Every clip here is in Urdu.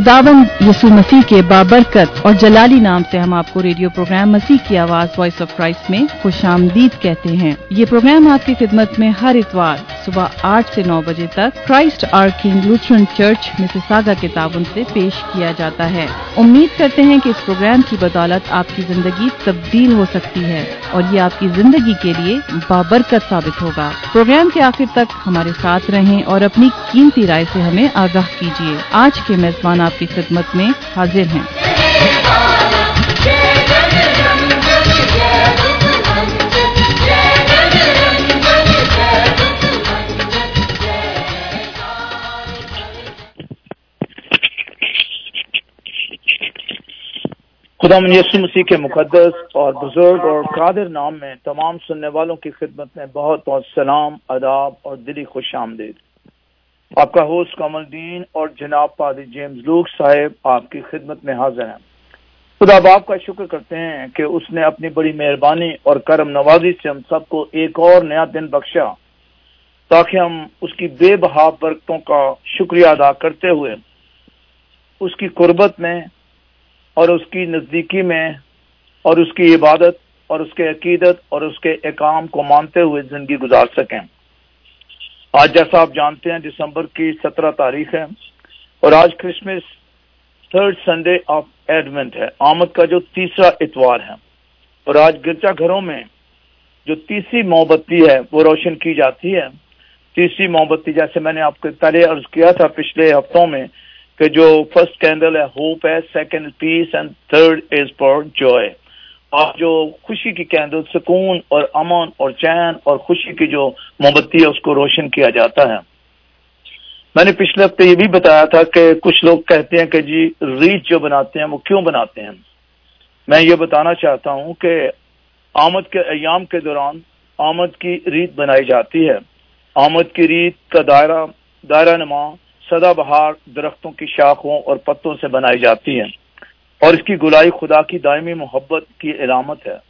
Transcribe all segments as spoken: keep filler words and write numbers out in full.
खुदावंद यीशु मसीह के बाबरकत और जलाली नाम से हम आपको रेडियो प्रोग्राम मसीह की आवाज वॉइस ऑफ क्राइस्ट में खुशामदीद कहते हैं। ये प्रोग्राम आपकी खिदमत में हर इतवार सुबह आठ से नौ बजे तक Christ our King Lutheran Church Mississauga के ताबन से पेश किया जाता है। उम्मीद करते हैं कि इस प्रोग्राम की बदौलत आपकी जिंदगी तब्दील हो सकती है और ये आपकी जिंदगी के लिए बाबरकत साबित होगा। प्रोग्राम के आखिर तक हमारे साथ रहें और अपनी कीमती राय से हमें आगाह कीजिए। आज के मेजबान आपकी खिदमत में हाजिर हैं। खुदावंद यीशु मसीह के मुकद्दस और बुजुर्ग और कादिर नाम में तमाम सुनने वालों की खिदमत में बहुत बहुत सलाम, आदाब और दिली खुशामदीद। आपका होस्ट कमलदीन और जनाब पादरी जेम्स लूक साहब आपकी खिदमत में हाजिर हैं। खुदा बाप का शुक्र करते हैं कि उसने अपनी बड़ी मेहरबानी और करम नवाजी से हम सबको एक और नया दिन बख्शा ताकि हम उसकी बेबहा बरकतों का शुक्रिया अदा करते हुए उसकी कुर्बत में और उसकी नजदीकी में और उसकी इबादत और उसके अकीदत और उसके एकाम को मानते हुए जिंदगी गुजार सकें। आज जैसा आप जानते हैं दिसंबर की सत्रह तारीख है और आज Christmas third Sunday of Advent है, आमद का जो तीसरा इतवार है। और आज गिरजा घरों में जो तीसरी मोमबत्ती है वो रोशन की जाती है। तीसरी मोमबत्ती जैसे मैंने आपको पहले अर्ज किया था पिछले हफ्तों में कि जो फर्स्ट कैंडल है होप है, second peace and third is for joy. और जो खुशी की कैंडल सुकून और अमन और चैन और खुशी की जो मोमबत्ती है उसको रोशन किया जाता है। मैंने पिछले हफ्ते ये भी बताया था कि कुछ लोग कहते हैं कि जी रीत जो बनाते हैं वो क्यों बनाते हैं। मैं ये बताना चाहता हूं कि आमद के अयाम के दौरान आमद की रीत बनाई जाती है। आमद की रीत का दायरा दायरा नमा सदाबहार दरख्तों की शाखों और पत्तों से बनाई जाती है और इसकी गुलाई खुदा की दायमी मोहब्बत की इलामत है।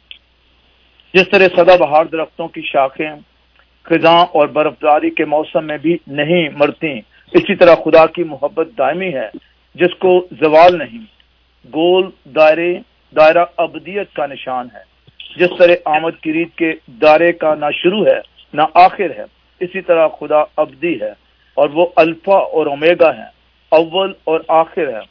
जिस तरह सदाबहार दरख्तों की शाखें खिज़ां और बर्फबारी के मौसम में भी नहीं मरती, इसी तरह खुदा की मोहब्बत दायमी है जिसको जवाल नहीं। गोल दायरे दायरा अबदियत का निशान है। जिस तरह आमद की रीत के दायरे का ना शुरू है ना आखिर है, इसी तरह खुदा अबदी है और वो अल्फा और ओमेगा है, अव्वल और आखिर है,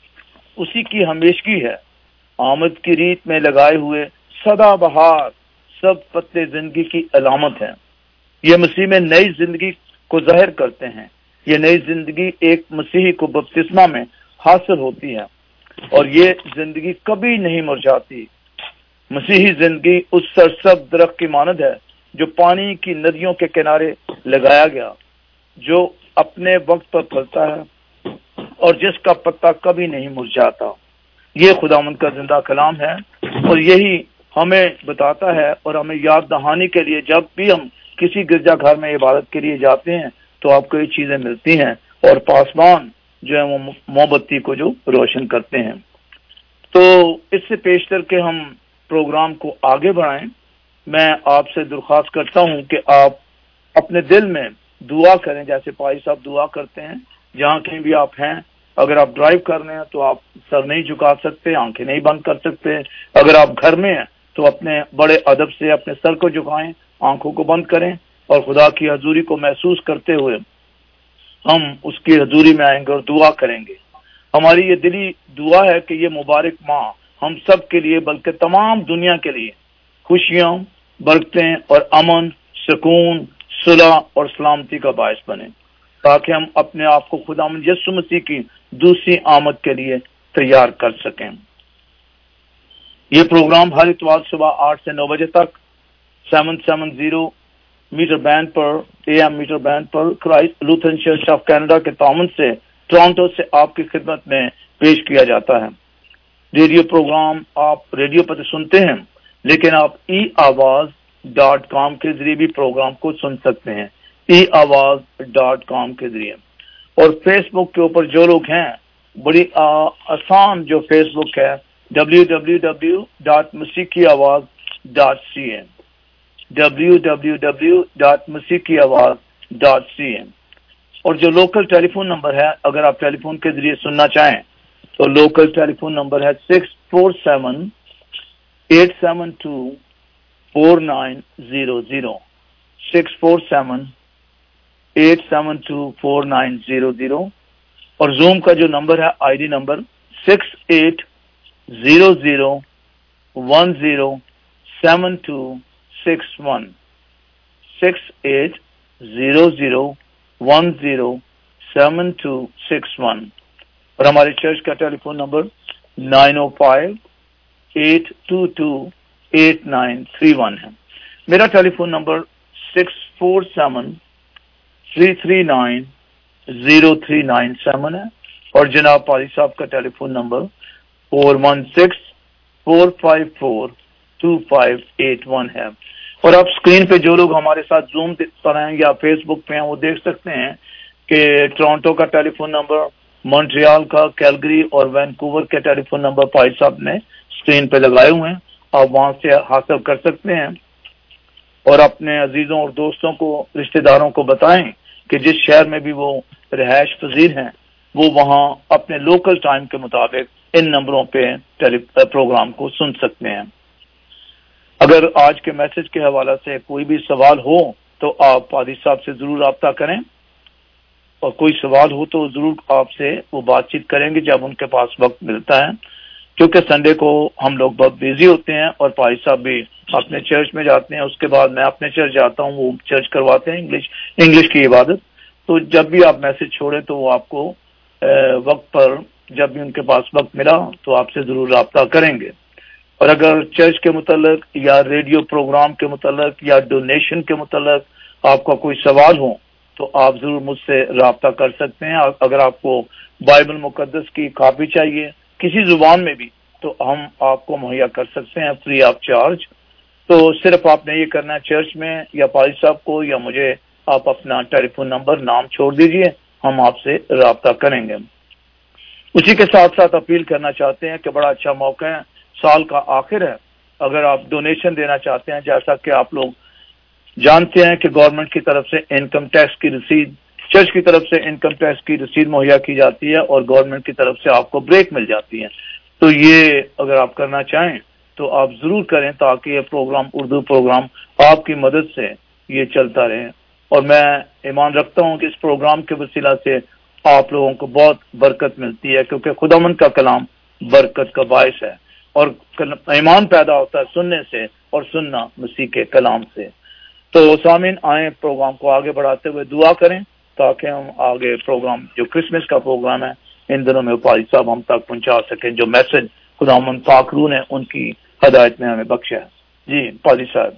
उसी की हमेशगी है। आमद की रीत में लगाए हुए सदा बहार सब पत्ते जिंदगी की अलामत है। ये मसीह में नई जिंदगी को जाहिर करते हैं। ये नई जिंदगी एक मसीही को बपतिस्मा में हासिल होती है और ये जिंदगी कभी नहीं मुरझाती। मसीही जिंदगी उस सरसब्ज दरख्त की मानद है जो पानी की नदियों के किनारे लगाया गया, जो अपने वक्त पर फलता है और जिसका पत्ता कभी नहीं मुरझाता। ये खुदावंद का जिंदा कलाम है और यही हमें बताता है और हमें याद दहानी के लिए जब भी हम किसी गिरजा घर में इबादत के लिए जाते हैं तो आपको ये चीजें मिलती हैं और पासबान जो है वो मोमबत्ती को जो रोशन करते हैं। तो इससे पेश करके हम प्रोग्राम को आगे बढ़ाएं। मैं आपसे दरख्वास्त करता हूं कि आप अपने दिल में दुआ करें जैसे पाई साहब दुआ करते हैं। जहां कहीं भी आप हैं, अगर आप ड्राइव कर रहे हैं तो आप सर नहीं झुका सकते, आंखें नहीं बंद कर सकते। अगर आप घर में हैं तो अपने बड़े अदब से अपने सर को झुकाएं, आंखों को बंद करें और खुदा की हजूरी को महसूस करते हुए हम उसकी हजूरी में आएंगे और दुआ करेंगे। हमारी ये दिली दुआ है कि ये मुबारक माह हम सब के लिए बल्कि तमाम दुनिया के लिए खुशियां, बरकतें और अमन, सुकून, सुलह और सलामती का बायस बने ताकि हम अपने आप को खुदावंद यीशु मसीह की दूसरी आमद के लिए तैयार कर सकें। ये प्रोग्राम हर इतवार सुबह आठ से नौ बजे तक seven seven zero meter band पर एएम मीटर बैंड पर Christ Lutheran Church of Canada के ताउन से टोरंटो से आपकी खिदमत में पेश किया जाता है। रेडियो प्रोग्राम आप रेडियो पर तो सुनते हैं, लेकिन आप ई आवाज डॉट कॉम के जरिए भी प्रोग्राम को सुन सकते हैं, ई आवाज डॉट कॉम के जरिए। और फेसबुक के ऊपर जो लोग हैं, बड़ी आ, आसान जो फेसबुक है डब्ल्यू डब्ल्यू डब्ल्यू डॉट मसीह की आवाज dot C N W W W dot मसीह की आवाज डॉट सी एन। और जो लोकल टेलीफोन नंबर है, अगर आप टेलीफोन के जरिए सुनना चाहें تو لوکل ٹیلی فون نمبر ہے six four seven eight seven two four nine zero zero six four seven eight seven two four nine zero zero اور زوم کا جو نمبر ہے I D number six eight zero zero one zero seven two six one six eight zero zero one zero seven two six one اور ہمارے چرچ کا telephone number nine O five eight to to eight nine three one ہے. میرا telephone number six four seven three three nine zero three nine seven ہے اور جناب پادری صاحب کا telephone number four one six four five four two five eight one ہے. اور آپ اسکرین پہ جو لوگ ہمارے ساتھ زوم پر ہیں یا فیس بک پہ ہیں وہ دیکھ سکتے ہیں کہ ٹورانٹو کا ٹیلی فون نمبر، مونٹریال کا، کیلگری اور وینکوور کے ٹیلی فون نمبر پائی صاحب نے اسکرین پہ لگائے ہوئے ہیں. آپ وہاں سے حاصل کر سکتے ہیں اور اپنے عزیزوں اور دوستوں کو، رشتہ داروں کو بتائیں کہ جس شہر میں بھی وہ رہائش پذیر ہیں وہ وہاں اپنے لوکل ٹائم کے مطابق ان نمبروں پہ ٹیلی پروگرام کو سن سکتے ہیں. اگر آج کے میسج کے حوالہ سے کوئی بھی سوال ہو تو آپ پادری صاحب سے ضرور رابطہ کریں اور کوئی سوال ہو تو ضرور آپ سے وہ بات چیت کریں گے جب ان کے پاس وقت ملتا ہے، کیونکہ سنڈے کو ہم لوگ بہت بزی ہوتے ہیں اور پادری صاحب بھی اپنے چرچ میں جاتے ہیں، اس کے بعد میں اپنے چرچ جاتا ہوں، وہ چرچ کرواتے ہیں انگلش انگلش کی عبادت. تو جب بھی آپ میسج چھوڑیں تو وہ آپ کو وقت پر جب بھی ان کے پاس وقت ملا تو آپ سے ضرور رابطہ کریں گے. اور اگر چرچ کے متعلق یا ریڈیو پروگرام کے متعلق یا ڈونیشن کے متعلق آپ کا کوئی سوال ہو تو آپ ضرور مجھ سے رابطہ کر سکتے ہیں. اگر آپ کو بائبل مقدس کی کاپی چاہیے کسی زبان میں بھی تو ہم آپ کو مہیا کر سکتے ہیں فری آف چارج. تو صرف آپ نے یہ کرنا ہے، چرچ میں یا پادری صاحب کو یا مجھے آپ اپنا ٹیلی فون نمبر، نام چھوڑ دیجئے، ہم آپ سے رابطہ کریں گے. اسی کے ساتھ ساتھ اپیل کرنا چاہتے ہیں کہ بڑا اچھا موقع ہے، سال کا آخر ہے. اگر آپ ڈونیشن دینا چاہتے ہیں، جیسا کہ آپ لوگ جانتے ہیں کہ گورنمنٹ کی طرف سے انکم ٹیکس کی رسید، چرچ کی طرف سے انکم ٹیکس کی رسید مہیا کی جاتی ہے اور گورنمنٹ کی طرف سے آپ کو بریک مل جاتی ہے. تو یہ اگر آپ کرنا چاہیں تو آپ ضرور کریں تاکہ یہ پروگرام، اردو پروگرام آپ کی مدد سے یہ چلتا رہے. اور میں ایمان رکھتا ہوں کہ اس پروگرام کے وسیلہ سے آپ لوگوں کو بہت برکت ملتی ہے، کیونکہ خداوند کا کلام برکت کا باعث ہے اور ایمان پیدا ہوتا ہے سننے سے اور سننا مسیح کے کلام سے. تو سامعین آئیں پروگرام کو آگے بڑھاتے ہوئے دعا کریں تاکہ ہم آگے پروگرام جو کرسمس کا پروگرام ہے ان دنوں میں پادری صاحب ہم تک پہنچا سکیں، جو میسج خداوند پاک روح نے ان کی ہدایت میں ہمیں بخشا ہے. جی پادری صاحب.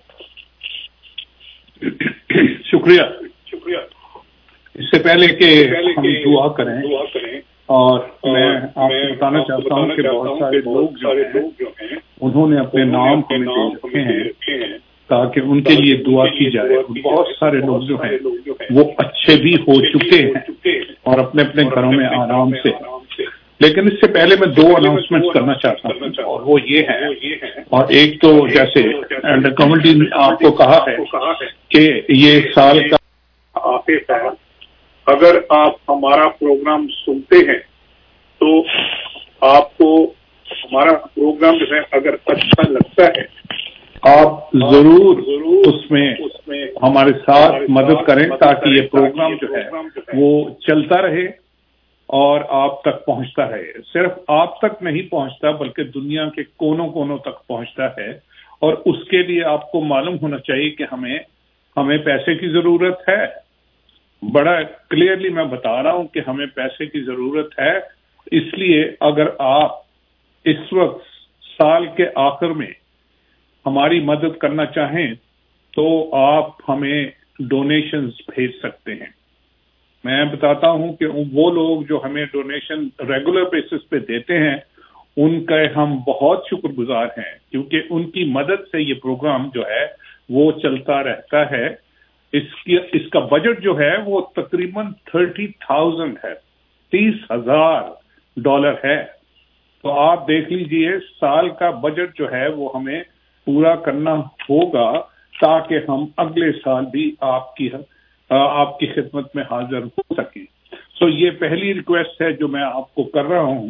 شکریہ شکریہ اس سے پہلے کہ ہم دعا کریں اور میں آپ کو بتانا چاہتا ہوں کہ بہت سارے لوگ جو ہیں انہوں نے اپنے نام ہمیں دے رکھے ہیں تاکہ ان کے لیے دعا کی جائے. بہت سارے لوگ جو ہیں وہ اچھے بھی ہو چکے ہیں اور اپنے اپنے گھروں میں آرام سے. لیکن اس سے پہلے میں دو اناؤنسمنٹ کرنا چاہتا ہوں اور وہ یہ ہے، اور ایک تو جیسے کمیونٹی نے آپ کو کہا ہے کہ یہ سال کا آخر ہے، اگر آپ ہمارا پروگرام سنتے ہیں تو آپ کو ہمارا پروگرام جو ہے اگر اچھا لگتا ہے آپ ضرور اس میں ہمارے ساتھ مدد کریں تاکہ یہ پروگرام جو ہے وہ چلتا رہے اور آپ تک پہنچتا رہے. صرف آپ تک نہیں پہنچتا بلکہ دنیا کے کونوں کونوں تک پہنچتا ہے، اور اس کے لیے آپ کو معلوم ہونا چاہیے کہ ہمیں ہمیں پیسے کی ضرورت ہے. بڑا کلیئرلی میں بتا رہا ہوں کہ ہمیں پیسے کی ضرورت ہے. اس لیے اگر آپ اس وقت سال کے آخر میں ہماری مدد کرنا چاہیں تو آپ ہمیں ڈونیشنز بھیج سکتے ہیں. میں بتاتا ہوں کہ وہ لوگ جو ہمیں ڈونیشن ریگولر بیسس پہ دیتے ہیں ان کا ہم بہت شکر گزار ہیں، کیونکہ ان کی مدد سے یہ پروگرام جو ہے وہ چلتا رہتا ہے. اس کی اس کا بجٹ جو ہے وہ تقریباً تھرٹی تھاؤزینڈ ہے، تیس ہزار ڈالر ہے. تو آپ دیکھ لیجئے سال کا بجٹ جو ہے وہ ہمیں پورا کرنا ہوگا تاکہ ہم اگلے سال بھی آپ کی آپ کی خدمت میں حاضر ہو سکیں. سو یہ پہلی ریکویسٹ ہے جو میں آپ کو کر رہا ہوں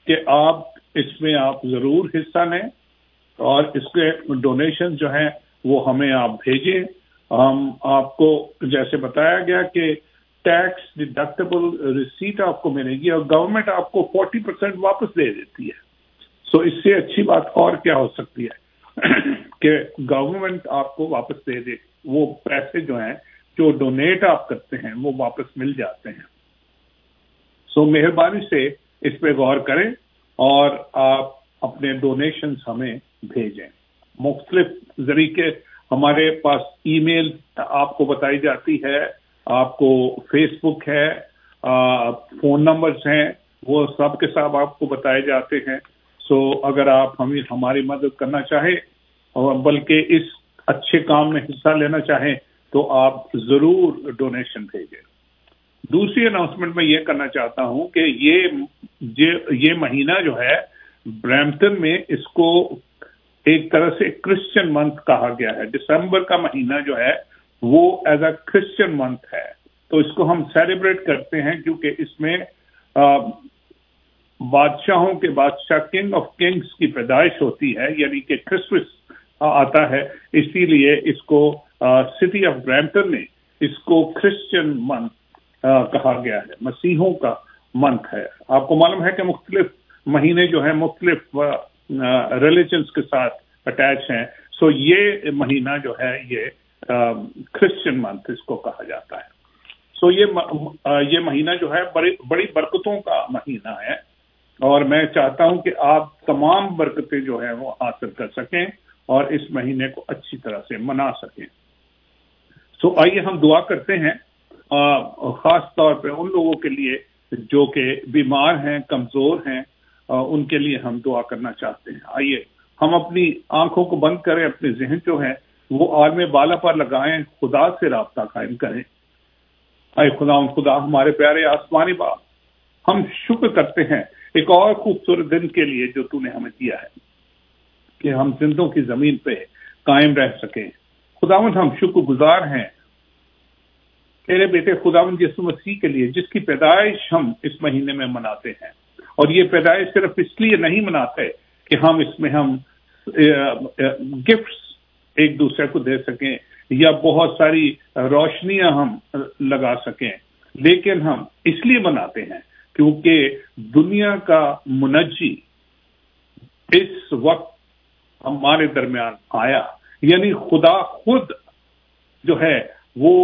کہ آپ اس میں آپ ضرور حصہ لیں اور اس کے ڈونیشن جو ہیں وہ ہمیں آپ بھیجیں. ہم آپ کو جیسے بتایا گیا کہ ٹیکس ڈیڈکٹیبل ریسیٹ آپ کو ملے گی اور گورنمنٹ آپ کو فورٹی پرسینٹ واپس دے دیتی ہے. سو so اس سے اچھی بات اور کیا ہو سکتی ہے کہ گورنمنٹ آپ کو واپس دے دے. وہ پیسے جو ہیں جو ڈونیٹ آپ کرتے ہیں وہ واپس مل جاتے ہیں. سو so مہربانی سے اس پہ غور کریں اور آپ اپنے ڈونیشنز ہمیں بھیجیں. مختلف ذریعے ہمارے پاس ای میل آپ کو بتائی جاتی ہے, آپ کو فیس بک ہے, فون نمبرز ہیں, وہ سب کے ساتھ آپ کو بتائے جاتے ہیں. سو اگر آپ ہمیں ہماری مدد کرنا چاہیں اور بلکہ اس اچھے کام میں حصہ لینا چاہیں تو آپ ضرور ڈونیشن بھیجیں. دوسری اناؤنسمنٹ میں یہ کرنا چاہتا ہوں کہ یہ یہ مہینہ جو ہے برمپٹن میں اس کو ایک طرح سے کرسچن منتھ کہا گیا ہے. دسمبر کا مہینہ جو ہے وہ ایز اے کرسچن منتھ ہے, تو اس کو ہم سیلیبریٹ کرتے ہیں کیونکہ اس میں بادشاہوں کے بادشاہ کنگ آف کنگز کی پیدائش ہوتی ہے, یعنی کہ کرسمس آتا ہے. اسی لیے اس کو سٹی آف برمپٹن نے اس کو کرسچن منتھ کہا گیا ہے, مسیحوں کا منتھ ہے. آپ کو معلوم ہے کہ مختلف مہینے جو ہیں مختلف ریلیجنس کے ساتھ اٹیچ ہیں. سو یہ مہینہ جو ہے یہ کرسچن منتھ اس کو کہا جاتا ہے. سو یہ یہ مہینہ جو ہے بڑی بڑی برکتوں کا مہینہ ہے اور میں چاہتا ہوں کہ آپ تمام برکتیں جو ہیں وہ حاصل کر سکیں اور اس مہینے کو اچھی طرح سے منا سکیں. سو آئیے ہم دعا کرتے ہیں خاص طور پہ ان لوگوں کے لیے جو کہ بیمار ہیں, کمزور ہیں, ان کے لیے ہم دعا کرنا چاہتے ہیں. آئیے ہم اپنی آنکھوں کو بند کریں, اپنے ذہن جو ہے وہ عالم بالا پر لگائیں, خدا سے رابطہ قائم کریں. اے خدا ان خدا ہمارے پیارے آسمانی باپ, ہم شکر کرتے ہیں ایک اور خوبصورت دن کے لیے جو تو نے ہمیں دیا ہے کہ ہم زندوں کی زمین پہ قائم رہ سکیں. خداوند ہم شکر گزار ہیں تیرے بیٹے خداوند یسوع مسیح کے لیے جس کی پیدائش ہم اس مہینے میں مناتے ہیں. اور یہ پیدائش صرف اس لیے نہیں مناتے کہ ہم اس میں ہم گفٹس ایک دوسرے کو دے سکیں یا بہت ساری روشنیاں ہم لگا سکیں, لیکن ہم اس لیے مناتے ہیں کیونکہ دنیا کا منجی اس وقت ہمارے درمیان آیا, یعنی خدا خود جو ہے وہ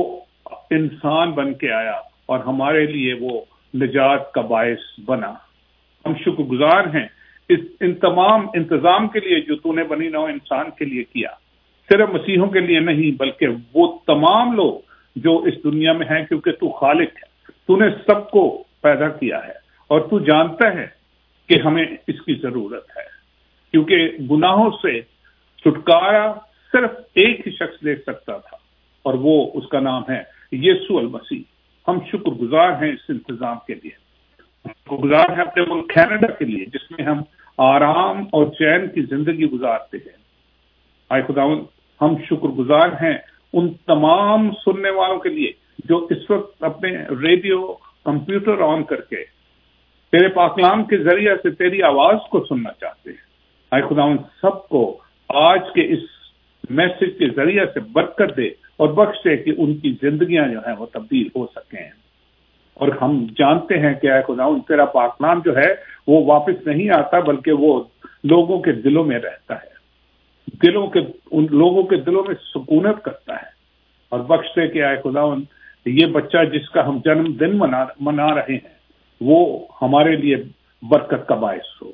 انسان بن کے آیا اور ہمارے لیے وہ نجات کا باعث بنا. ہم شکر گزار ہیں اس ان تمام انتظام کے لیے جو تو نے بنی نوع انسان کے لیے کیا, صرف مسیحوں کے لیے نہیں بلکہ وہ تمام لوگ جو اس دنیا میں ہیں, کیونکہ تو خالق ہے, تو نے سب کو پیدا کیا ہے اور تو جانتا ہے کہ ہمیں اس کی ضرورت ہے, کیونکہ گناہوں سے چھٹکارا صرف ایک ہی شخص دے سکتا تھا اور وہ اس کا نام ہے یسوع المسیح. ہم شکر گزار ہیں اس انتظام کے لیے, شکر گزار ہیں اپنے ملک کینیڈا کے لیے جس میں ہم آرام اور چین کی زندگی گزارتے ہیں. آئے خداوند ہم شکر گزار ہیں ان تمام سننے والوں کے لیے جو اس وقت اپنے ریڈیو کمپیوٹر آن کر کے تیرے پاکلام کے ذریعے سے تیری آواز کو سننا چاہتے ہیں. آئے خداوند سب کو آج کے اس میسج کے ذریعے سے برکت دے اور بخش دے کہ ان کی زندگیاں جو ہیں وہ تبدیل ہو سکیں. اور ہم جانتے ہیں کہ اے خداوند تیرا پاکلام جو ہے وہ واپس نہیں آتا بلکہ وہ لوگوں کے دلوں میں رہتا ہے, دلوں کے ان لوگوں کے دلوں میں سکونت کرتا ہے. اور بخش دے کہ اے خداوند یہ بچہ جس کا ہم جنم دن منا منا رہے ہیں وہ ہمارے لیے برکت کا باعث ہو.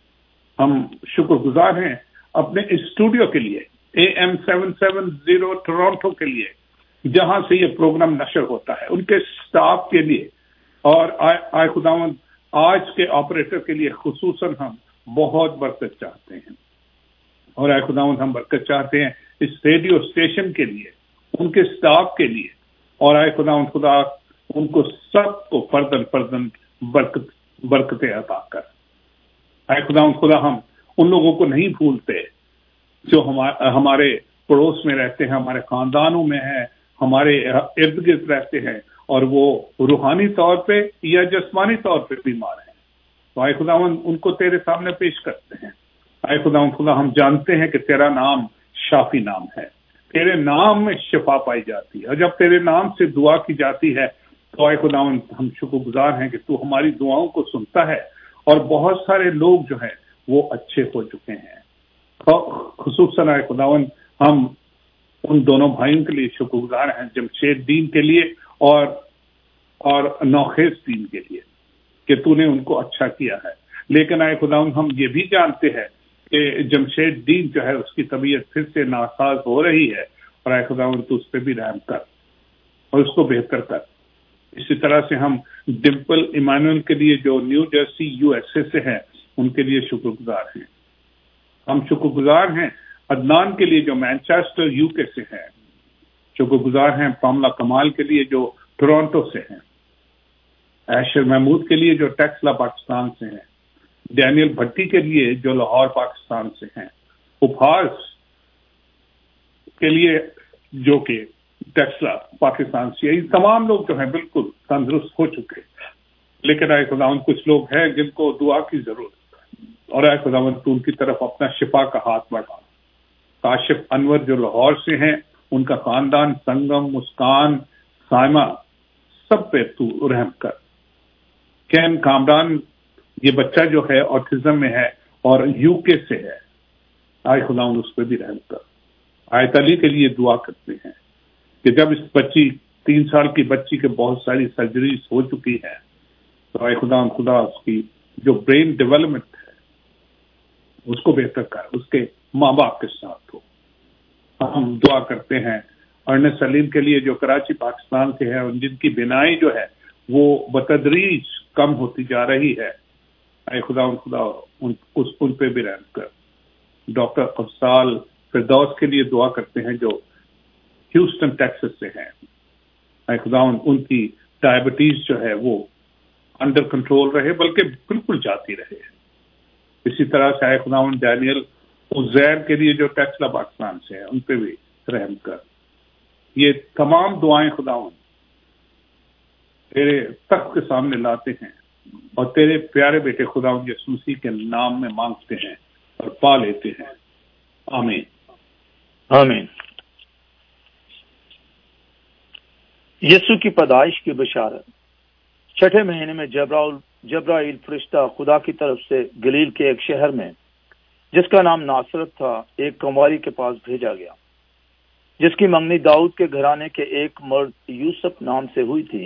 ہم شکر گزار ہیں اپنے اسٹوڈیو کے لیے A M seven seven zero Toronto کے لیے جہاں سے یہ پروگرام نشر ہوتا ہے, ان کے سٹاف کے لیے, اور آئے خداوند آج کے آپریٹر کے لیے خصوصاً ہم بہت برکت چاہتے ہیں. اور آئے خداوند ہم برکت چاہتے ہیں اس ریڈیو اسٹیشن کے لیے, ان کے سٹاف کے لیے, اور آئے خداوند خدا ان کو سب کو فردن فردن برکت برکتیں عطا کر. آئے خداوند خدا ہم ان لوگوں کو نہیں بھولتے جو ہمارے پڑوس میں رہتے ہیں, ہمارے خاندانوں میں ہیں, ہمارے ارد گرد رہتے ہیں اور وہ روحانی طور پہ یا جسمانی طور پہ بیمار ہیں. تو اے خداوند ان کو تیرے سامنے پیش کرتے ہیں۔ اے خداوند خدا ہم جانتے ہیں کہ تیرا نام شافی نام ہے، تیرے نام میں شفا پائی جاتی ہے، اور جب تیرے نام سے دعا کی جاتی ہے تو اے خداوند ہم شکر گزار ہیں کہ تو ہماری دعاؤں کو سنتا ہے، اور بہت سارے لوگ جو ہیں وہ اچھے ہو چکے ہیں۔ خصوصاً اے خداوند ہم ان دونوں بھائیوں کے لیے شکر گزار ہیں، جمشید دین کے لیے اور اور نوخیز دین کے لیے، کہ تو نے ان کو اچھا کیا ہے۔ لیکن اے خداوند ہم یہ بھی جانتے ہیں کہ جمشید دین جو ہے اس کی طبیعت پھر سے ناساز ہو رہی ہے، اور اے خداوند تو اس پہ بھی رحم کر اور اس کو بہتر کر۔ اسی طرح سے ہم ڈمپل ایمانوئل کے لیے جو New Jersey U S A سے ہیں ان کے لیے شکر گزار ہیں۔ ہم شکر گزار ہیں عدنان کے لیے جو مینچسٹر یو کے سے ہیں، شکر گزار ہیں پاملا کمال کے لیے جو ٹورانٹو سے ہیں، ایشر محمود کے لیے جو ٹیکسلا پاکستان سے ہیں، ڈینیل بھٹی کے لیے جو لاہور پاکستان سے ہیں، اپہاس کے لیے جو کہ ٹیکسلا پاکستان سے، یہ تمام لوگ جو ہیں بالکل تندرست ہو چکے، لیکن اے خداوند کچھ لوگ ہیں جن کو دعا کی ضرورت ہے، اور اے خداوند تو ان کی طرف اپنا شفا کا ہاتھ بڑھا۔ کاشف انور جو لاہور سے ہیں، ان کا خاندان، سنگم، مسکان، سائمہ، سب پہ تو رحم کر۔ کین کامران یہ بچہ جو ہے آٹزم میں ہے اور یو کے سے ہے، اے خداوند اس پہ بھی رحم کر۔ آیت علی کے لیے دعا کرتے ہیں کہ جب اس بچی تین سال کی بچی کے بہت ساری سرجریز ہو چکی ہیں، تو اے خدا خدا اس کی جو برین ڈیولپمنٹ ہے اس کو بہتر کر، اس کے ماں باپ کے ساتھ ہو۔ ہم دعا کرتے ہیں ارنس سلیم کے لیے جو کراچی پاکستان سے ہے، اور جن کی بینائی جو ہے وہ بتدریج کم ہوتی جا رہی ہے، اے خدا خدا ان, اس ان پہ بھی رحم کر۔ ڈاکٹر افضال فردوس کے لیے دعا کرتے ہیں جو ہیوسٹن ٹیکسس سے ہیں، اے خدا ان کی ڈائبٹیز جو ہے وہ انڈر کنٹرول رہے، بلکہ بالکل جاتی رہے۔ اسی طرح سے اے خدا ڈینیل عزیر کے لیے جو ٹیکسلا پاکستان سے ہے، ان پہ بھی رحم کر۔ یہ تمام دعائیں خداوند تیرے تخت کے سامنے لاتے ہیں، اور تیرے پیارے بیٹے خداوند یسوع مسیح کے نام میں مانگتے ہیں اور پا لیتے ہیں، آمین آمین۔ یسوع کی پیدائش کی بشارت۔ چھٹے مہینے میں جبرائیل جبرائیل فرشتہ خدا کی طرف سے گلیل کے ایک شہر میں جس کا نام ناصرت تھا ایک کنواری کے پاس بھیجا گیا، جس کی منگنی داؤد کے گھرانے کے ایک مرد یوسف نام سے ہوئی تھی،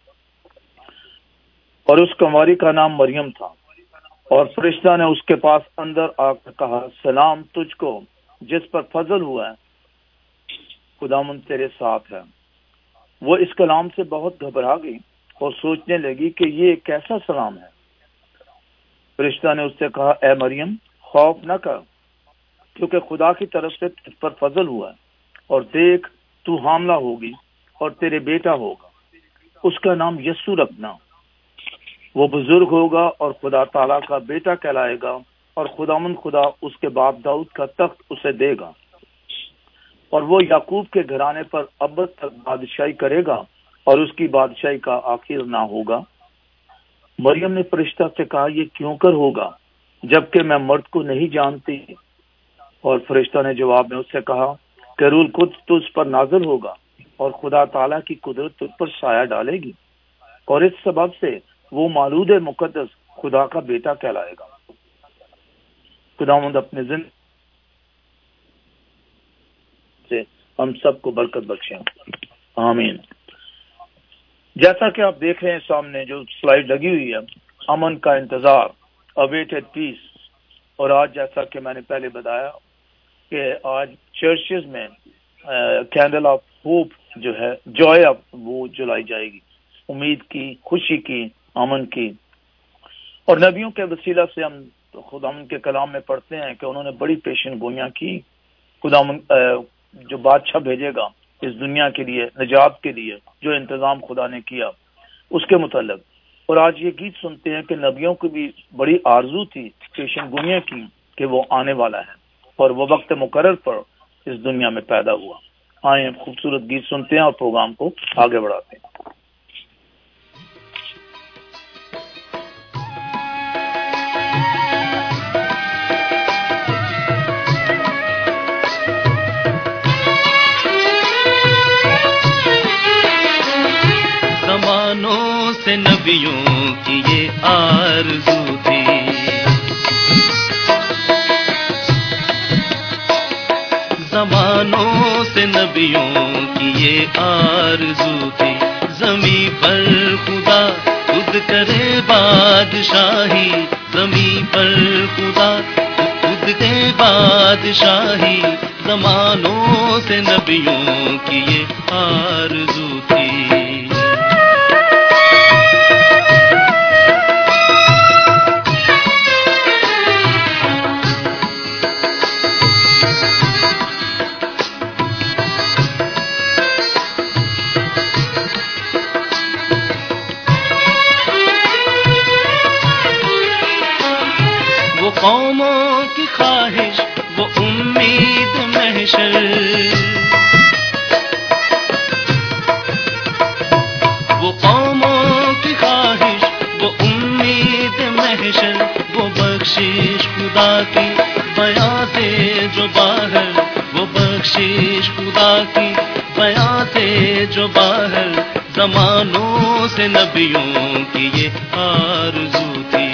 اور اس کنواری کا نام مریم تھا۔ اور فرشتہ نے اس کے پاس اندر آ کر کہا، سلام تجھ کو جس پر فضل ہوا ہے، خداوند تیرے ساتھ ہے۔ وہ اس کلام سے بہت گھبرا گئی اور سوچنے لگی کہ یہ کیسا سلام ہے۔ فرشتہ نے اس سے کہا، اے مریم خوف نہ کر، کیونکہ خدا کی طرف سے تجھ پر فضل ہوا ہے، اور دیکھ تو حاملہ ہوگی اور تیرے بیٹا ہوگا، اس کا نام یسوع رکھنا۔ وہ بزرگ ہوگا اور خدا تعالیٰ کا بیٹا کہلائے گا، اور خداوند خدا اس کے باپ داؤد کا تخت اسے دے گا، اور وہ یعقوب کے گھرانے پر ابد تک بادشاہی کرے گا، اور اس کی بادشاہی کا آخر نہ ہوگا۔ مریم نے فرشتہ سے کہا، یہ کیوں کر ہوگا جبکہ میں مرد کو نہیں جانتی؟ اور فرشتہ نے جواب میں اس سے کہا کہ روح القدس تجھ پر نازل ہوگا، اور خدا تعالیٰ کی قدرت تجھ پر سایہ ڈالے گی، اور اس سبب سے وہ مولود مقدس خدا کا بیٹا کہلائے گا۔ خداوند اپنے زندگی سے ہم سب کو برکت بخشیں، آمین۔ جیسا کہ آپ دیکھ رہے ہیں سامنے جو سلائیڈ لگی ہوئی ہے، امن کا انتظار، اویٹڈ پیس۔ اور آج جیسا کہ میں نے پہلے بتایا کہ آج چرچز میں کینڈل آف ہوپ جو ہے، جوائے آف، وہ جلائی جائے گی، امید کی، خوشی کی، امن کی۔ اور نبیوں کے وسیلہ سے ہم خداوند کے کلام میں پڑھتے ہیں کہ انہوں نے بڑی پیشن گوئیاں کی، خداوند جو بادشاہ بھیجے گا اس دنیا کے لیے، نجات کے لیے، جو انتظام خدا نے کیا اس کے متعلق۔ اور آج یہ گیت سنتے ہیں کہ نبیوں کی بھی بڑی آرزو تھی، پیشن گوئیاں کی کہ وہ آنے والا ہے، اور وہ وقت مقرر پر اس دنیا میں پیدا ہوا۔ آئیں خوبصورت گیت سنتے ہیں اور پروگرام کو آگے بڑھاتے ہیں۔ سے نبیوں کی یہ آرزو تھی، زمانوں سے نبیوں کی یہ آرزو تھی، زمیں پر خدا خود کرے بادشاہی، زمیں پر خدا خود کے بادشاہی، زمانوں سے نبیوں کی یہ آرزو تھی۔ قوموں کی خواہش وہ امید محشر، وہ قوموں کی خواہش وہ امید محشر، وہ بخشش خدا کی بیاں سے جو باہر، وہ بخشش خدا کی بیاں سے جو باہر، زمانوں سے نبیوں کی یہ آرزو تھی۔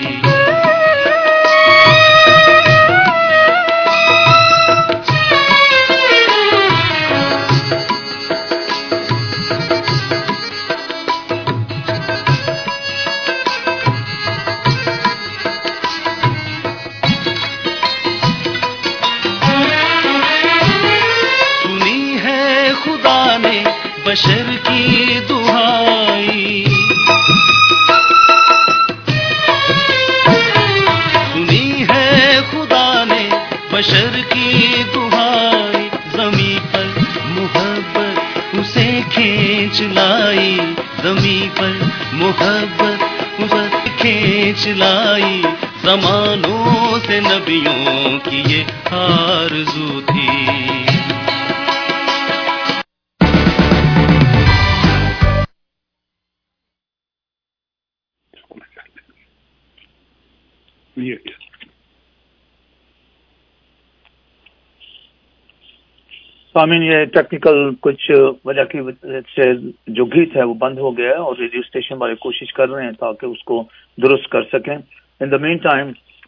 بشر کی دعائی سنی ہے خدا نے، بشر کی دعائی، زمیں پر محبت اسے کھینچ لائی، زمیں پر محبت اسے کھینچ لائی، زمانوں سے نبیوں کی یہ آرزو تھی۔ سامعین، یہ ٹیکنیکل کچھ وجہ کی وجہ سے جو گیت ہے وہ بند ہو گیا ہے اور ریڈیو اسٹیشن والے کوشش کر رہے ہیں تاکہ اس کو درست کر سکیں۔ ان دا مین ٹائم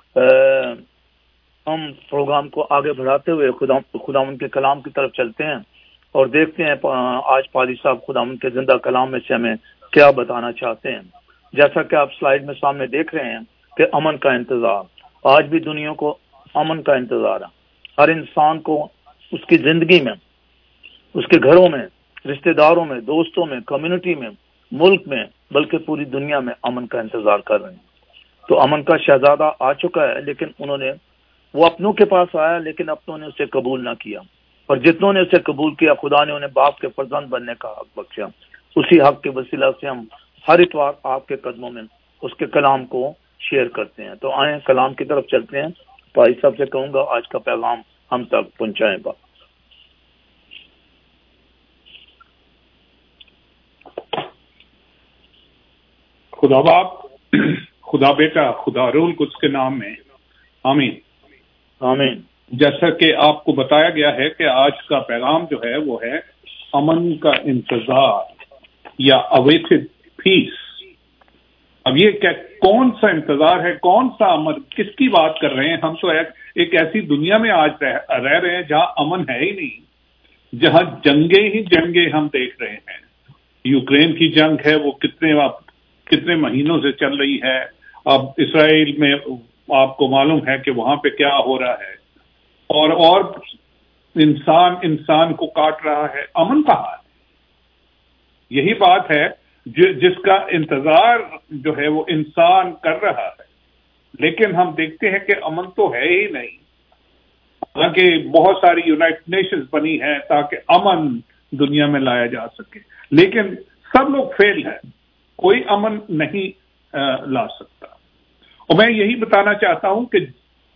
ہم پروگرام کو آگے بڑھاتے ہوئے خدا خداوند کے کلام کی طرف چلتے ہیں اور دیکھتے ہیں آج پادری صاحب خداوند کے زندہ کلام میں سے ہمیں کیا بتانا چاہتے ہیں۔ جیسا کہ آپ سلائیڈ میں سامنے دیکھ رہے ہیں کہ امن کا انتظار، آج بھی دنیا کو امن کا انتظار ہے۔ ہر انسان کو اس کی زندگی میں، اس کے گھروں میں، رشتہ داروں میں، دوستوں میں، کمیونٹی میں، ملک میں، بلکہ پوری دنیا میں امن کا انتظار کر رہے ہیں۔ تو امن کا شہزادہ آ چکا ہے، لیکن انہوں نے وہ اپنوں کے پاس آیا لیکن اپنوں نے اسے قبول نہ کیا، اور جتنوں نے اسے قبول کیا خدا نے انہیں باپ کے فرزند بننے کا حق بخشا۔ اسی حق کے وسیلہ سے ہم ہر اتوار آپ کے قدموں میں اس کے کلام کو شیئر کرتے ہیں۔ تو آئیں کلام کی طرف چلتے ہیں۔ بھائی صاحب سے کہوں گا آج کا پیغام ہم تک پہنچائیں گا۔ خدا باپ، خدا بیٹا، خدا روح القدس کے نام میں آمین آمین۔ جیسا کہ آپ کو بتایا گیا ہے کہ آج کا پیغام جو ہے وہ ہے امن کا انتظار یا awaited peace۔ اب یہ کیا کون سا انتظار ہے، کون سا امن، کس کی بات کر رہے ہیں؟ ہم تو ایک ایسی دنیا میں آج رہ رہے ہیں جہاں امن ہے ہی نہیں، جہاں جنگیں ہی جنگیں ہم دیکھ رہے ہیں۔ یوکرین کی جنگ ہے وہ کتنے کتنے مہینوں سے چل رہی ہے۔ اب اسرائیل میں آپ کو معلوم ہے کہ وہاں پہ کیا ہو رہا ہے، اور اور انسان انسان کو کاٹ رہا ہے۔ امن کہاں ہے؟ یہی بات ہے جس کا انتظار جو ہے وہ انسان کر رہا ہے، لیکن ہم دیکھتے ہیں کہ امن تو ہے ہی نہیں۔ حالانکہ بہت ساری یونائٹڈ نیشنز بنی ہیں تاکہ امن دنیا میں لایا جا سکے، لیکن سب لوگ فیل ہیں، کوئی امن نہیں لا سکتا۔ اور میں یہی بتانا چاہتا ہوں کہ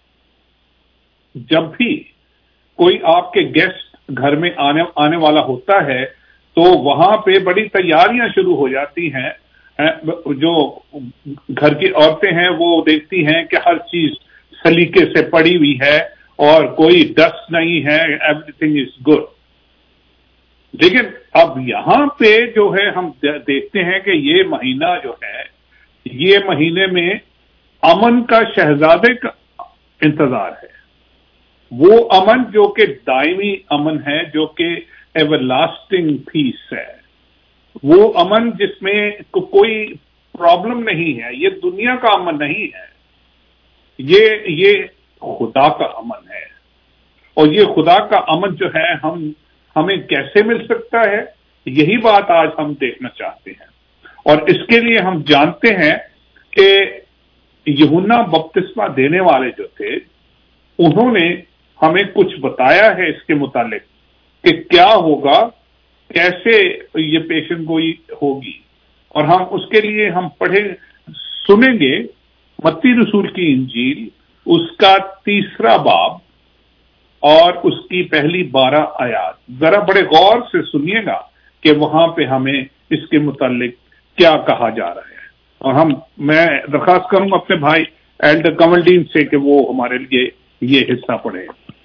جب بھی کوئی آپ کے گیسٹ گھر میں آنے آنے والا ہوتا ہے تو وہاں پہ بڑی تیاریاں شروع ہو جاتی ہیں۔ جو گھر کی عورتیں ہیں وہ دیکھتی ہیں کہ ہر چیز سلیقے سے پڑی ہوئی ہے اور کوئی ڈسٹ نہیں ہے، ایوری تھنگ از گڈ۔ لیکن اب یہاں پہ جو ہے ہم دیکھتے ہیں کہ یہ مہینہ جو ہے، یہ مہینے میں امن کا شہزادے کا انتظار ہے، وہ امن جو کہ دائمی امن ہے، جو کہ ایور لاسٹنگ پیس ہے، وہ امن جس میں کوئی پرابلم نہیں ہے، یہ دنیا کا امن نہیں ہے، یہ یہ خدا کا امن ہے۔ اور یہ خدا کا امن جو ہے ہم ہمیں کیسے مل سکتا ہے، یہی بات آج ہم دیکھنا چاہتے ہیں۔ اور اس کے لیے ہم جانتے ہیں کہ یوحنا بپتسمہ دینے والے جو تھے، انہوں نے ہمیں کچھ بتایا ہے اس کے متعلق کہ کیا ہوگا، کیسے یہ پیشن گوئی ہوگی، اور ہم اس کے لیے ہم پڑھیں سنیں گے متی رسول کی انجیل، اس کا تیسرا باب اور اس کی پہلی بارہ آیات۔ ذرا بڑے غور سے سنیے گا کہ وہاں پہ ہمیں اس کے متعلق کیا کہا جا رہا ہے۔ اور ہم میں درخواست کروں گا اپنے بھائی ایلڈر کملڈین سے کہ وہ ہمارے لیے یہ حصہ پڑھے۔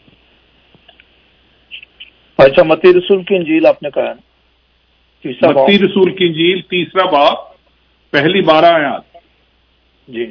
اچھا، متی رسول کی انجیل آپ نے کہا نا، تیسرا باب، متی رسول کی انجیل تیسرا باب پہلی بارہ آیات۔ جی،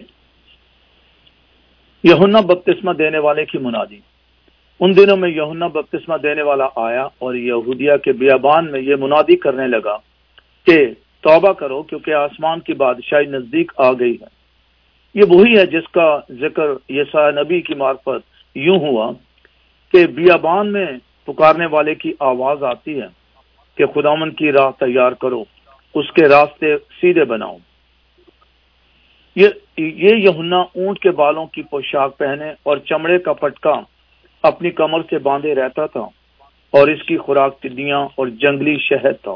یوحنا بپتسمہ دینے والے کی منادی۔ ان دنوں میں یوحنا بپتسمہ دینے والا آیا اور یہودیہ کے بیابان میں یہ منادی کرنے لگا کہ توبہ کرو کیونکہ آسمان کی بادشاہی نزدیک آ گئی ہے۔ یہ وہی ہے جس کا ذکر یسایا نبی کی معرفت یوں ہوا کہ بیابان میں پکارنے والے کی آواز آتی ہے کہ خداوند کی راہ تیار کرو، اس کے راستے سیدھے بناؤ۔ یہ یہ یوحنا اونٹ کے بالوں کی پوشاک پہنے اور چمڑے کا پٹکا اپنی کمر سے باندھے رہتا تھا، اور اس کی خوراک ٹڈیاں اور جنگلی شہد تھا۔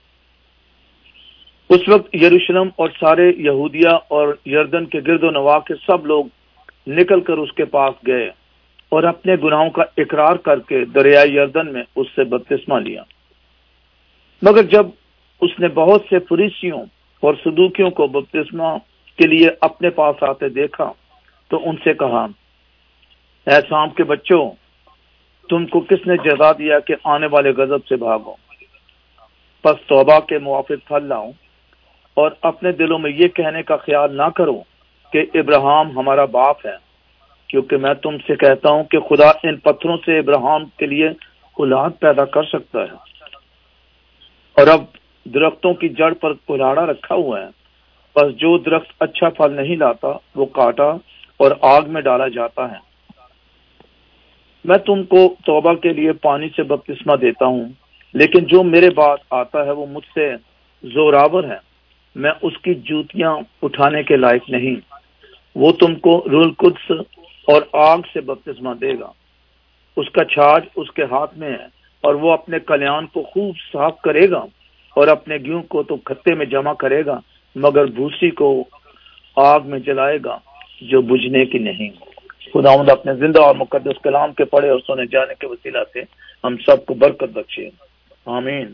اس وقت یروشلم اور سارے یہودیہ اور یردن کے گرد و نواح کے سب لوگ نکل کر اس کے پاس گئے اور اپنے گناہوں کا اقرار کر کے دریائے یردن میں اس سے بپتسمہ لیا۔ مگر جب اس نے بہت سے فریسیوں اور صدوقیوں کو بپتسمہ کے لیے اپنے پاس آتے دیکھا تو ان سے کہا، اے سام کے بچوں، تم کو کس نے جزا دیا کہ آنے والے غضب سے بھاگو؟ پس توبہ کے موافق پھل لاؤ، اور اپنے دلوں میں یہ کہنے کا خیال نہ کرو کہ ابراہیم ہمارا باپ ہے، کیونکہ میں تم سے کہتا ہوں کہ خدا ان پتھروں سے ابراہیم کے لیے اولاد پیدا کر سکتا ہے۔ اور اب درختوں کی جڑ پر کلاڑا رکھا ہوا ہے، بس جو درخت اچھا پھل نہیں لاتا وہ کاٹا اور آگ میں ڈالا جاتا ہے۔ میں تم کو توبہ کے لیے پانی سے بپتسمہ دیتا ہوں، لیکن جو میرے بعد آتا ہے وہ مجھ سے زوراور ہے، میں اس کی جوتیاں اٹھانے کے لائق نہیں۔ وہ تم کو روح القدس اور آگ سے بپتسمہ دے گا، اس کا چھاج اس کے ہاتھ میں ہے، اور وہ اپنے کلیان کو خوب صاف کرے گا اور اپنے گیہوں کو تو کھتے میں جمع کرے گا، مگر بھوسی کو آگ میں جلائے گا جو بجھنے کی نہیں۔ خداوند اپنے زندہ اور مقدس کلام کے پڑھے اور سنے جانے کے وسیلہ سے ہم سب کو برکت بخشے، آمین۔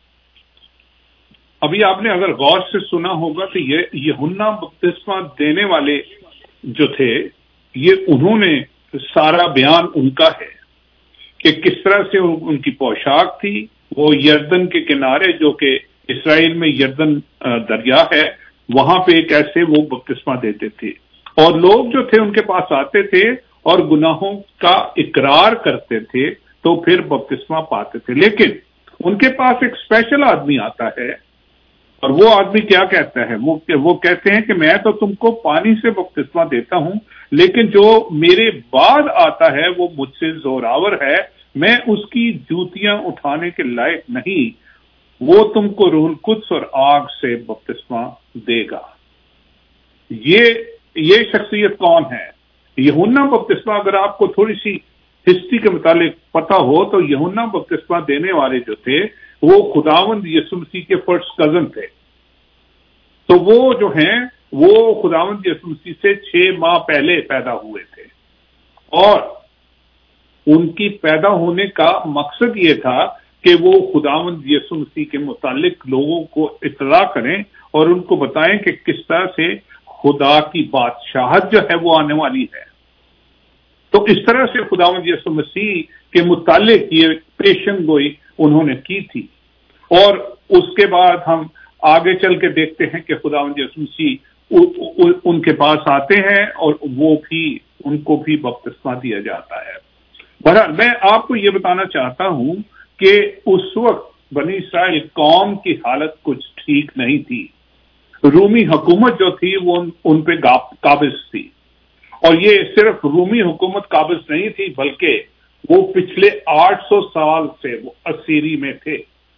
ابھی آپ نے اگر غور سے سنا ہوگا تو یہ یوحنا بپتسمہ دینے والے جو تھے، یہ انہوں نے سارا بیان ان کا ہے کہ کس طرح سے ان کی پوشاک تھی۔ وہ یردن کے کنارے، جو کہ اسرائیل میں یردن دریا ہے، وہاں پہ کیسے وہ بپتسمہ دیتے تھے، اور لوگ جو تھے ان کے پاس آتے تھے اور گناہوں کا اقرار کرتے تھے تو پھر بپتسمہ پاتے تھے۔ لیکن ان کے پاس ایک اسپیشل آدمی آتا ہے، اور وہ آدمی کیا کہتا ہے؟ وہ وہ کہتے ہیں کہ میں تو تم کو پانی سے بپتسمہ دیتا ہوں، لیکن جو میرے بعد آتا ہے وہ مجھ سے زوراور ہے، میں اس کی جوتیاں اٹھانے کے لائق نہیں، وہ تم کو روح القدس اور آگ سے بپتسمہ دے گا۔ یہ یہ شخصیت کون ہے؟ یوحنا بپتسمہ، اگر آپ کو تھوڑی سی ہسٹری کے متعلق پتا ہو تو یوحنا بپتسمہ دینے والے جو تھے وہ خداوند یسوع مسیح کے فرسٹ کزن تھے۔ تو وہ جو ہیں وہ خداوند یسوع مسیح سے چھ ماہ پہلے پیدا ہوئے تھے، اور ان کی پیدا ہونے کا مقصد یہ تھا کہ وہ خداوند یسوع مسیح کے متعلق لوگوں کو اطلاع کریں اور ان کو بتائیں کہ کس طرح سے خدا کی بادشاہت جو ہے وہ آنے والی ہے۔ تو اس طرح سے خداوند یسوع مسیح کے متعلق یہ پیشن گوئی انہوں نے کی تھی۔ اور اس کے بعد ہم آگے چل کے دیکھتے ہیں کہ خداوند یسوع مسیح ان کے پاس آتے ہیں اور وہ بھی ان کو بھی بپتسمہ دیا جاتا ہے۔ بہرحال میں آپ کو یہ بتانا چاہتا ہوں کہ اس وقت بنی اسرائیل قوم کی حالت کچھ ٹھیک نہیں تھی۔ رومی حکومت جو تھی وہ ان پہ قابض تھی، اور یہ صرف رومی حکومت قابض نہیں تھی بلکہ وہ پچھلے آٹھ سو سال سے وہ اسیری میں تھے۔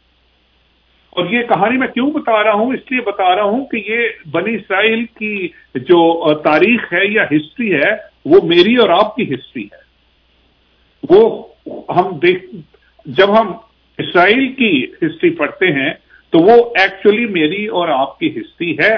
اور یہ کہانی میں کیوں بتا رہا ہوں؟ اس لیے بتا رہا ہوں کہ یہ بنی اسرائیل کی جو تاریخ ہے یا ہسٹری ہے وہ میری اور آپ کی ہسٹری ہے۔ وہ ہم دیکھ جب ہم اسرائیل کی ہسٹری پڑھتے ہیں تو وہ ایکچولی میری اور آپ کی ہسٹری ہے۔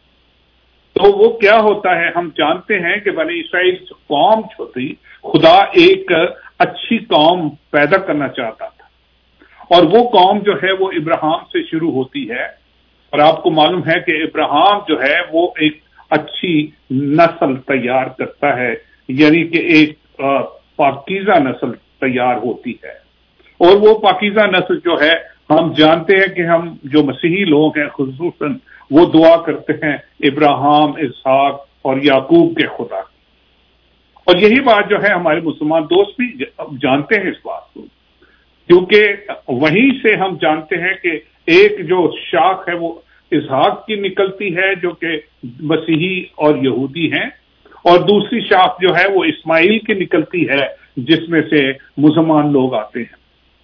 تو وہ کیا ہوتا ہے، ہم جانتے ہیں کہ بنی اسرائیل قوم جو تھی، خدا ایک اچھی قوم پیدا کرنا چاہتا تھا، اور وہ قوم جو ہے وہ ابراہیم سے شروع ہوتی ہے، اور آپ کو معلوم ہے کہ ابراہیم جو ہے وہ ایک اچھی نسل تیار کرتا ہے، یعنی کہ ایک پاکیزہ نسل تیار ہوتی ہے۔ اور وہ پاکیزہ نسل جو ہے، ہم جانتے ہیں کہ ہم جو مسیحی لوگ ہیں خصوصاً وہ دعا کرتے ہیں ابراہیم، اسحاق اور یعقوب کے خدا، اور یہی بات جو ہے ہمارے مسلمان دوست بھی جانتے ہیں اس بات کو، کیونکہ وہیں سے ہم جانتے ہیں کہ ایک جو شاخ ہے وہ اسحاق کی نکلتی ہے جو کہ مسیحی اور یہودی ہیں، اور دوسری شاخ جو ہے وہ اسماعیل کی نکلتی ہے جس میں سے مسلمان لوگ آتے ہیں۔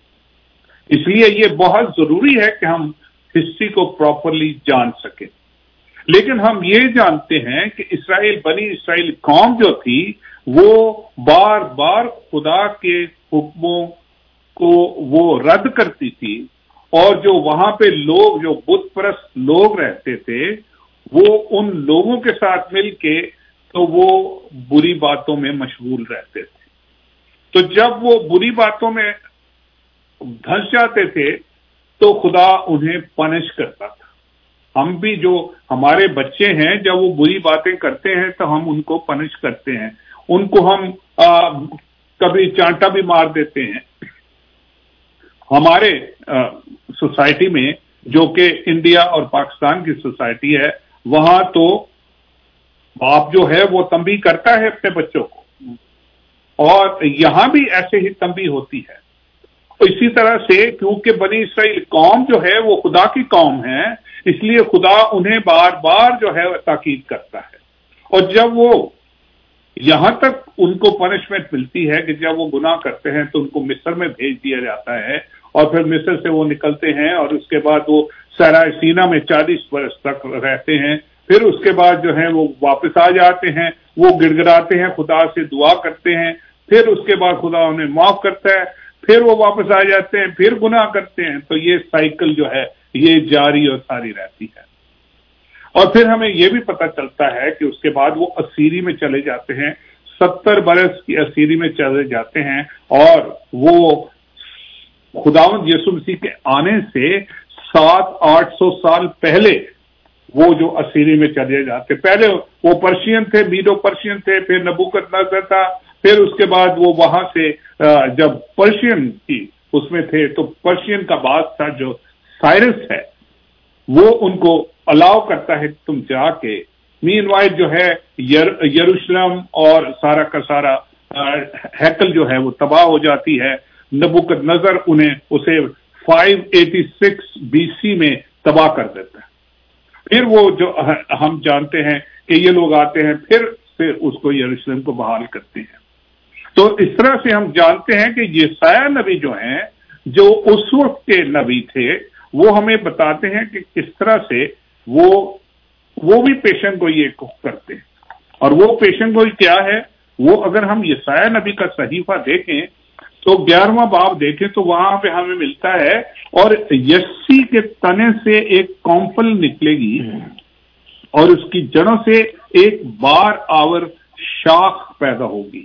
اس لیے یہ بہت ضروری ہے کہ ہم ہسٹری کو پراپرلی جان سکیں۔ لیکن ہم یہ جانتے ہیں کہ اسرائیل بنی اسرائیل قوم جو تھی وہ بار بار خدا کے حکموں کو وہ رد کرتی تھی، اور جو وہاں پہ لوگ جو بت پرست لوگ رہتے تھے وہ ان لوگوں کے ساتھ مل کے تو وہ بری باتوں میں مشغول رہتے تھے۔ تو جب وہ بری باتوں میں دھنس جاتے تھے تو خدا انہیں پنش کرتا تھا۔ ہم بھی جو ہمارے بچے ہیں جب وہ بری باتیں کرتے ہیں تو ہم ان کو پنش کرتے ہیں، ان کو ہم آ, کبھی چانٹا بھی مار دیتے ہیں۔ ہمارے سوسائٹی میں جو کہ انڈیا اور پاکستان کی سوسائٹی ہے، وہاں تو باپ جو ہے وہ تنبیہ کرتا ہے اپنے بچوں کو، اور یہاں بھی ایسے ہی تنبیہ ہوتی ہے۔ اسی طرح سے کیونکہ بنی اسرائیل قوم جو ہے وہ خدا کی قوم ہے، اس لیے خدا انہیں بار بار جو ہے تاکید کرتا ہے، اور جب وہ یہاں تک ان کو پنشمنٹ ملتی ہے کہ جب وہ گناہ کرتے ہیں تو ان کو مصر میں بھیج دیا جاتا ہے، اور پھر مصر سے وہ نکلتے ہیں اور اس کے بعد وہ صحرائے سینا میں چالیس برس تک رہتے ہیں۔ پھر اس کے بعد جو ہے وہ واپس آ جاتے ہیں، وہ گڑ گڑاتے ہیں، خدا سے دعا کرتے ہیں، پھر اس کے بعد خدا انہیں معاف کرتا ہے، پھر وہ واپس آ جاتے ہیں، پھر گناہ کرتے ہیں۔ تو یہ سائیکل جو ہے یہ جاری اور ساری رہتی ہے۔ اور پھر ہمیں یہ بھی پتہ چلتا ہے کہ اس کے بعد وہ اسیری میں چلے جاتے ہیں، ستر برس کی اسیری میں چلے جاتے ہیں، اور وہ خداوند یسوع مسیح کے آنے سے سات آٹھ سو سال پہلے وہ جو اسیری میں چلے جاتے۔ پہلے وہ پرشین تھے، میڈو پرشین تھے، پھر نبوکدنیزر تھا، پھر اس کے بعد وہ وہاں سے جب پرشین کی اس میں تھے تو پرشین کا بادشاہ جو سائرس ہے وہ ان کو الاؤ کرتا ہے کہ تم جا کے، مین وائٹ جو ہے یروشلم اور سارا کا سارا ہیکل جو ہے وہ تباہ ہو جاتی ہے۔ نبوکدنیزر انہیں اسے five eighty six B C میں تباہ کر دیتا ہے۔ پھر وہ جو ہم جانتے ہیں کہ یہ لوگ آتے ہیں، پھر پھر اس کو یروشلم کو بحال کرتے ہیں۔ تو اس طرح سے ہم جانتے ہیں کہ یسایہ نبی جو ہیں، جو اس وقت کے نبی تھے، وہ ہمیں بتاتے ہیں کہ کس طرح سے وہ وہ بھی پیشن گوئی ایک کرتے ہیں۔ اور وہ پیشن گوئی کیا ہے؟ وہ اگر ہم یسایہ نبی کا صحیفہ دیکھیں تو گیارہواں باب دیکھیں تو وہاں پہ ہمیں ملتا ہے، اور یسی کے تنے سے ایک کونپل نکلے گی اور اس کی جڑوں سے ایک بار آور شاخ پیدا ہوگی،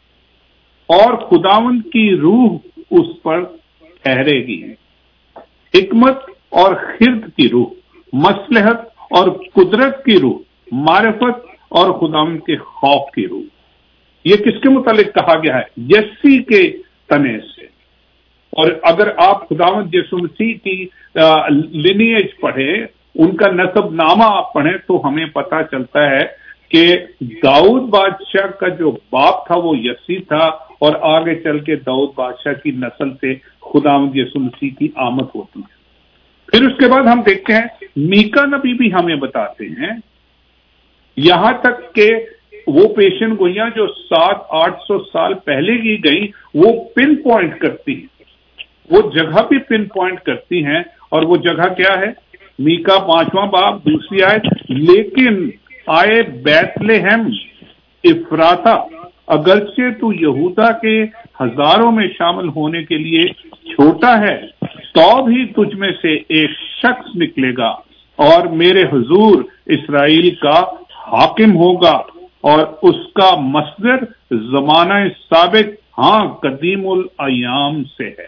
اور خداوند کی روح اس پر ٹھہرے گی، حکمت اور خرد کی روح، مصلحت اور قدرت کی روح، معرفت اور خداوند کے خوف کی روح۔ یہ کس کے متعلق کہا گیا ہے؟ یسی کے تنے سے۔ اور اگر آپ خداوند یسوع مسیح کی لینیج پڑھیں، ان کا نسب نامہ آپ پڑھیں، تو ہمیں پتہ چلتا ہے کہ داؤد بادشاہ کا جو باپ تھا وہ یسی تھا، اور آگے چل کے داؤد بادشاہ کی نسل سے خداوند یسوع مسیح کی آمد ہوتی ہے۔ پھر اس کے بعد ہم دیکھتے ہیں میکا نبی بھی ہمیں بتاتے ہیں، یہاں تک کہ وہ پیشن گوئیاں جو سات آٹھ سو سال پہلے کی گئی وہ پن پوائنٹ کرتی ہیں، وہ جگہ بھی پن پوائنٹ کرتی ہیں، اور وہ جگہ کیا ہے؟ میکا پانچواں باب دوسری آیت، لیکن آئے بیت لہم افراتا، اگرچہ تو یہودا کے ہزاروں میں شامل ہونے کے لیے چھوٹا ہے، تو بھی تجھ میں سے ایک شخص نکلے گا اور میرے حضور اسرائیل کا حاکم ہوگا، اور اس کا مصدر زمانہ سابق ہاں قدیم الایام سے ہے۔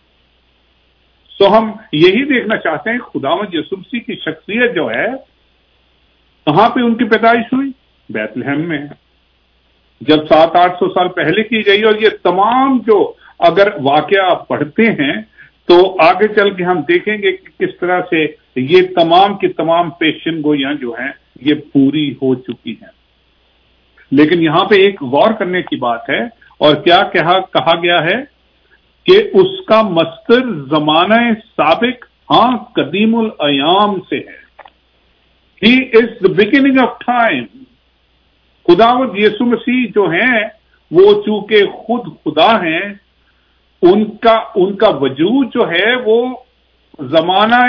تو ہم یہی دیکھنا چاہتے ہیں خداوند یسوع مسیح کی شخصیت جو ہے کہاں پہ ان کی پیدائش ہوئی؟ بیت لہم میں، جب سات آٹھ سو سال پہلے کی گئی۔ اور یہ تمام جو اگر واقعہ آپ پڑھتے ہیں تو آگے چل کے ہم دیکھیں گے کہ کس طرح سے یہ تمام کی تمام پیشن گوئیاں جو ہیں یہ پوری ہو چکی ہیں۔ لیکن یہاں پہ ایک غور کرنے کی بات ہے، اور کیا کہا کہا گیا ہے کہ اس کا مصدر زمانہ سابق ہاں قدیم الایام سے ہے۔ He is the beginning of time۔ خداوند یسوع مسیح جو ہیں وہ چونکہ خود خدا ہیں، ان کا ان کا وجود جو ہے وہ زمانہ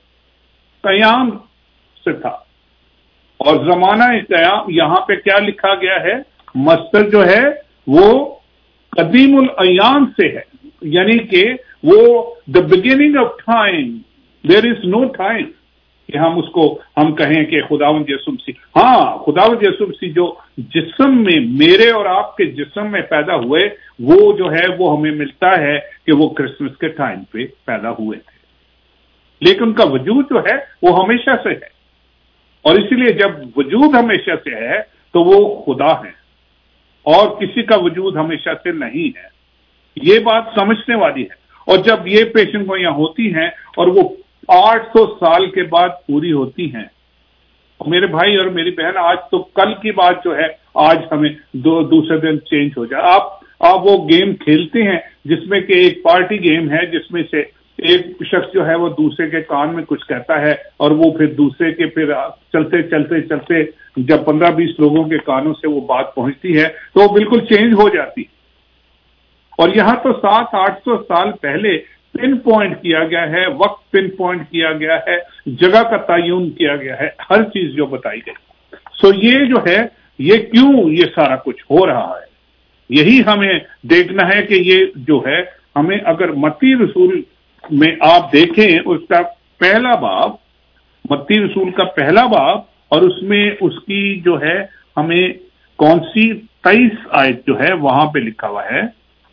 قیام سے تھا، اور زمانہ قیام یہاں پہ کیا لکھا گیا ہے؟ مصدر جو ہے وہ قدیم الایام سے ہے، یعنی کہ وہ the beginning of time, there is no time کہ ہم اس کو ہم کہیں کہ خداوند یسوع مسیح، ہاں خداوند یسوع مسیح جو جسم میں میرے اور آپ کے جسم میں پیدا ہوئے، وہ جو ہے وہ ہمیں ملتا ہے کہ وہ کرسمس کے ٹائم پہ پیدا ہوئے تھے، لیکن ان کا وجود جو ہے وہ ہمیشہ سے ہے، اور اسی لیے جب وجود ہمیشہ سے ہے تو وہ خدا ہے، اور کسی کا وجود ہمیشہ سے نہیں ہے۔ یہ بات سمجھنے والی ہے۔ اور جب یہ پیشن گوئیاں ہوتی ہیں اور وہ آٹھ سو سال کے بعد پوری ہوتی ہیں، میرے بھائی اور میری بہن، آج تو کل کی بات جو ہے آج ہمیں دو دوسرے دن چینج ہو جائے۔ آپ آپ وہ گیم کھیلتے ہیں جس میں کہ ایک پارٹی گیم ہے، جس میں سے ایک شخص جو ہے وہ دوسرے کے کان میں کچھ کہتا ہے، اور وہ پھر دوسرے کے پھر چلتے چلتے چلتے جب پندرہ بیس لوگوں کے کانوں سے وہ بات پہنچتی ہے تو وہ بالکل چینج ہو جاتی ہے۔ اور یہاں تو سات آٹھ سو سال پہلے پن پوائنٹ کیا گیا ہے، وقت پن پوائنٹ کیا گیا ہے، جگہ کا تعین کیا گیا ہے، ہر چیز جو بتائی گئی۔ سو یہ جو ہے یہ کیوں یہ سارا کچھ ہو رہا ہے، یہی ہمیں دیکھنا ہے کہ یہ جو ہے ہمیں اگر متی رسول میں آپ دیکھیں اس کا پہلا باب، متی رسول کا پہلا باب، اور اس میں اس کی جو ہے ہمیں کون سی تیئیس آیت جو ہے وہاں پہ لکھا ہوا ہے،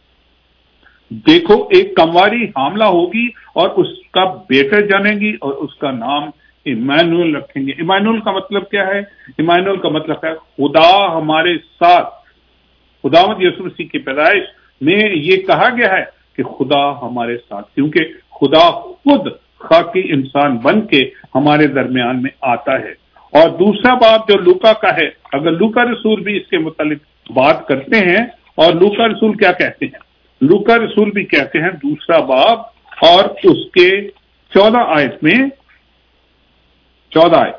دیکھو ایک کنواری حاملہ ہوگی اور اس کا بیٹا جانے گی اور اس کا نام ایمانویل رکھیں گے۔ ایمانویل کا مطلب کیا ہے؟ ایمانویل کا مطلب ہے خدا ہمارے ساتھ۔ خداوند یسوع مسیح کی پیدائش میں یہ کہا گیا ہے کہ خدا ہمارے ساتھ، کیونکہ خدا خود خاکی انسان بن کے ہمارے درمیان میں آتا ہے۔ اور دوسرا باب جو لوکا کا ہے، اگر لوکا رسول بھی اس کے متعلق بات کرتے ہیں، اور لوکا رسول کیا کہتے ہیں؟ لوکا رسول بھی کہتے ہیں دوسرا باب اور اس کے چودہ آیت میں، چودہ آیت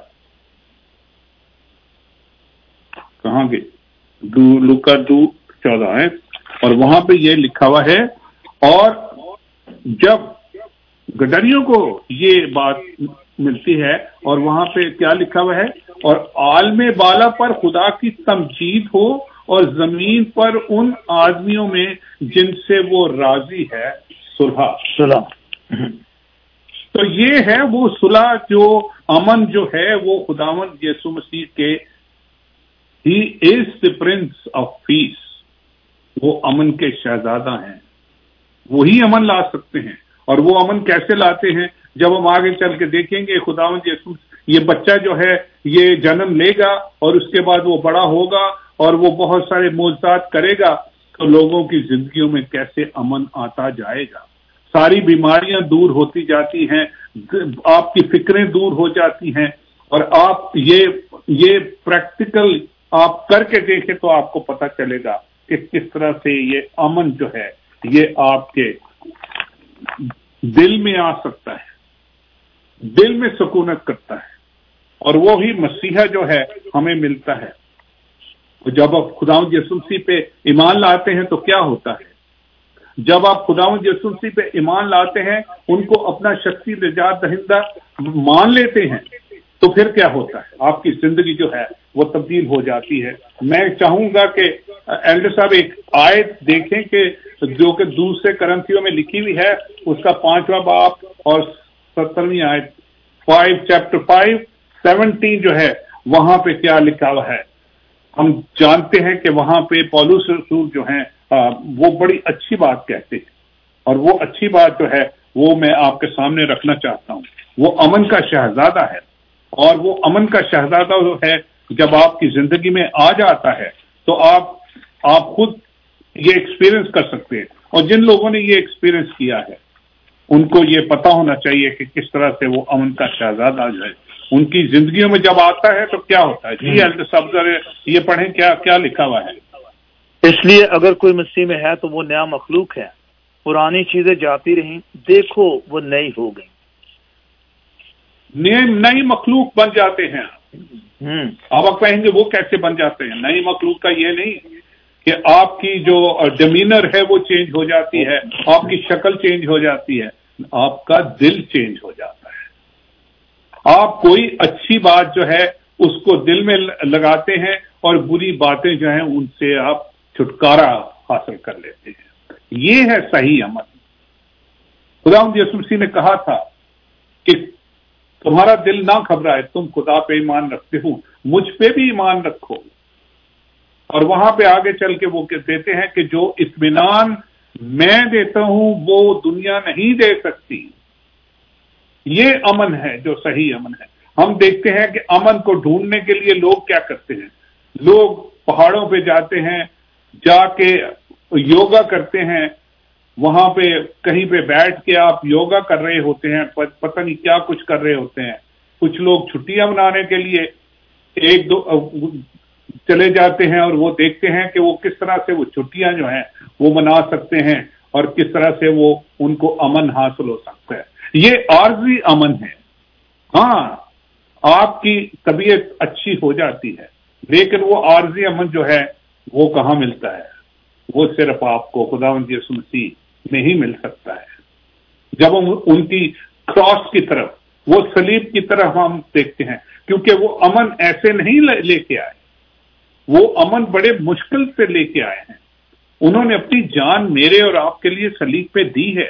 کہاں گئے؟ دو لوکا دو چودہ آیت، اور وہاں پہ یہ لکھا ہوا ہے، اور جب گڈریوں کو یہ بات ملتی ہے، اور وہاں پہ کیا لکھا ہوا ہے؟ اور عالم بالا پر خدا کی تمجید ہو، اور زمین پر ان آدمیوں میں جن سے وہ راضی ہے صلح صلح تو یہ ہے وہ صلح، جو امن جو ہے وہ خداوند یسوع مسیح کے ہی از دی پرنس آف پیس، وہ امن کے شہزادہ ہیں، وہی امن لا سکتے ہیں۔ اور وہ امن کیسے لاتے ہیں؟ جب ہم آگے چل کے دیکھیں گے خداوند یسوع یہ بچہ جو ہے یہ جنم لے گا، اور اس کے بعد وہ بڑا ہوگا اور وہ بہت سارے معجزات کرے گا، تو لوگوں کی زندگیوں میں کیسے امن آتا جائے گا۔ ساری بیماریاں دور ہوتی جاتی ہیں، آپ کی فکریں دور ہو جاتی ہیں، اور آپ یہ یہ پریکٹیکل آپ کر کے دیکھیں تو آپ کو پتہ چلے گا کہ کس طرح سے یہ امن جو ہے یہ آپ کے دل میں آ سکتا ہے، دل میں سکونت کرتا ہے، اور وہی مسیحا جو ہے ہمیں ملتا ہے۔ جب آپ خداوند یسوع مسیح پہ ایمان لاتے ہیں تو کیا ہوتا ہے؟ جب آپ خداوند یسوع مسیح پہ ایمان لاتے ہیں، ان کو اپنا شخصی نجات دہندہ مان لیتے ہیں، تو پھر کیا ہوتا ہے؟ آپ کی زندگی جو ہے وہ تبدیل ہو جاتی ہے۔ میں چاہوں گا کہ ایلڈر صاحب ایک آیت دیکھیں کہ جو کہ دوسرے کرنتھیوں میں لکھی ہوئی ہے، اس کا پانچواں باب اور سترویں آیت، فائیو چیپٹر فائیو سیونٹین جو ہے وہاں پہ کیا لکھا ہوا ہے۔ ہم جانتے ہیں کہ وہاں پہ پولس رسول جو ہیں وہ بڑی اچھی بات کہتے ہیں، اور وہ اچھی بات جو ہے وہ میں آپ کے سامنے رکھنا چاہتا ہوں۔ وہ امن کا شہزادہ ہے، اور وہ امن کا شہزادہ جو ہے جب آپ کی زندگی میں آ جاتا ہے تو آپ آپ خود یہ ایکسپیرئنس کر سکتے ہیں، اور جن لوگوں نے یہ ایکسپیرئنس کیا ہے ان کو یہ پتا ہونا چاہیے کہ کس طرح سے وہ امن کا شہزادہ جو ہے ان کی زندگیوں میں جب آتا ہے تو کیا ہوتا ہے۔ جی ایلڈر صاحب یہ پڑھیں کیا کیا لکھا ہوا ہے۔ اس لیے اگر کوئی مسیح میں ہے تو وہ نیا مخلوق ہے، پرانی چیزیں جاتی رہیں، دیکھو وہ نئی ہو گئی۔ نئے نئی مخلوق بن جاتے ہیں۔ اب آپ کہیں گے وہ کیسے بن جاتے ہیں؟ نئی مخلوق کا یہ نہیں کہ آپ کی جو ڈیمینر ہے وہ چینج ہو جاتی ہے، آپ کی شکل چینج ہو جاتی ہے، آپ کا دل چینج ہو جاتا ہے۔ آپ کوئی اچھی بات جو ہے اس کو دل میں لگاتے ہیں، اور بری باتیں جو ہیں ان سے آپ چھٹکارا حاصل کر لیتے ہیں۔ یہ ہے صحیح امن۔ خداوند یسوع مسیح نے کہا تھا کہ تمہارا دل نہ گھبرائے، تم خدا پہ ایمان رکھتے ہو، مجھ پہ بھی ایمان رکھو۔ اور وہاں پہ آگے چل کے وہ دیتے ہیں کہ جو اطمینان میں دیتا ہوں وہ دنیا نہیں دے سکتی۔ یہ امن ہے جو صحیح امن ہے۔ ہم دیکھتے ہیں کہ امن کو ڈھونڈنے کے لیے لوگ کیا کرتے ہیں؟ لوگ پہاڑوں پہ جاتے ہیں، جا کے یوگا کرتے ہیں، وہاں پہ کہیں پہ بیٹھ کے آپ یوگا کر رہے ہوتے ہیں، پتہ نہیں کیا کچھ کر رہے ہوتے ہیں۔ کچھ لوگ چھٹیاں منانے کے لیے ایک دو چلے جاتے ہیں، اور وہ دیکھتے ہیں کہ وہ کس طرح سے وہ چھٹیاں جو ہیں وہ منا سکتے ہیں، اور کس طرح سے وہ ان کو امن حاصل ہو سکتا ہے۔ یہ عارضی امن ہے۔ ہاں آپ کی طبیعت اچھی ہو جاتی ہے، لیکن وہ عارضی امن جو ہے وہ کہاں ملتا ہے؟ وہ صرف آپ کو خداوند یسوع مسیح میں ہی مل سکتا ہے۔ جب ہم ان کی کراس کی طرف، وہ صلیب کی طرف ہم دیکھتے ہیں، کیونکہ وہ امن ایسے نہیں لے کے آئے، وہ امن بڑے مشکل سے لے کے آئے ہیں۔ انہوں نے اپنی جان میرے اور آپ کے لیے صلیب پہ دی ہے،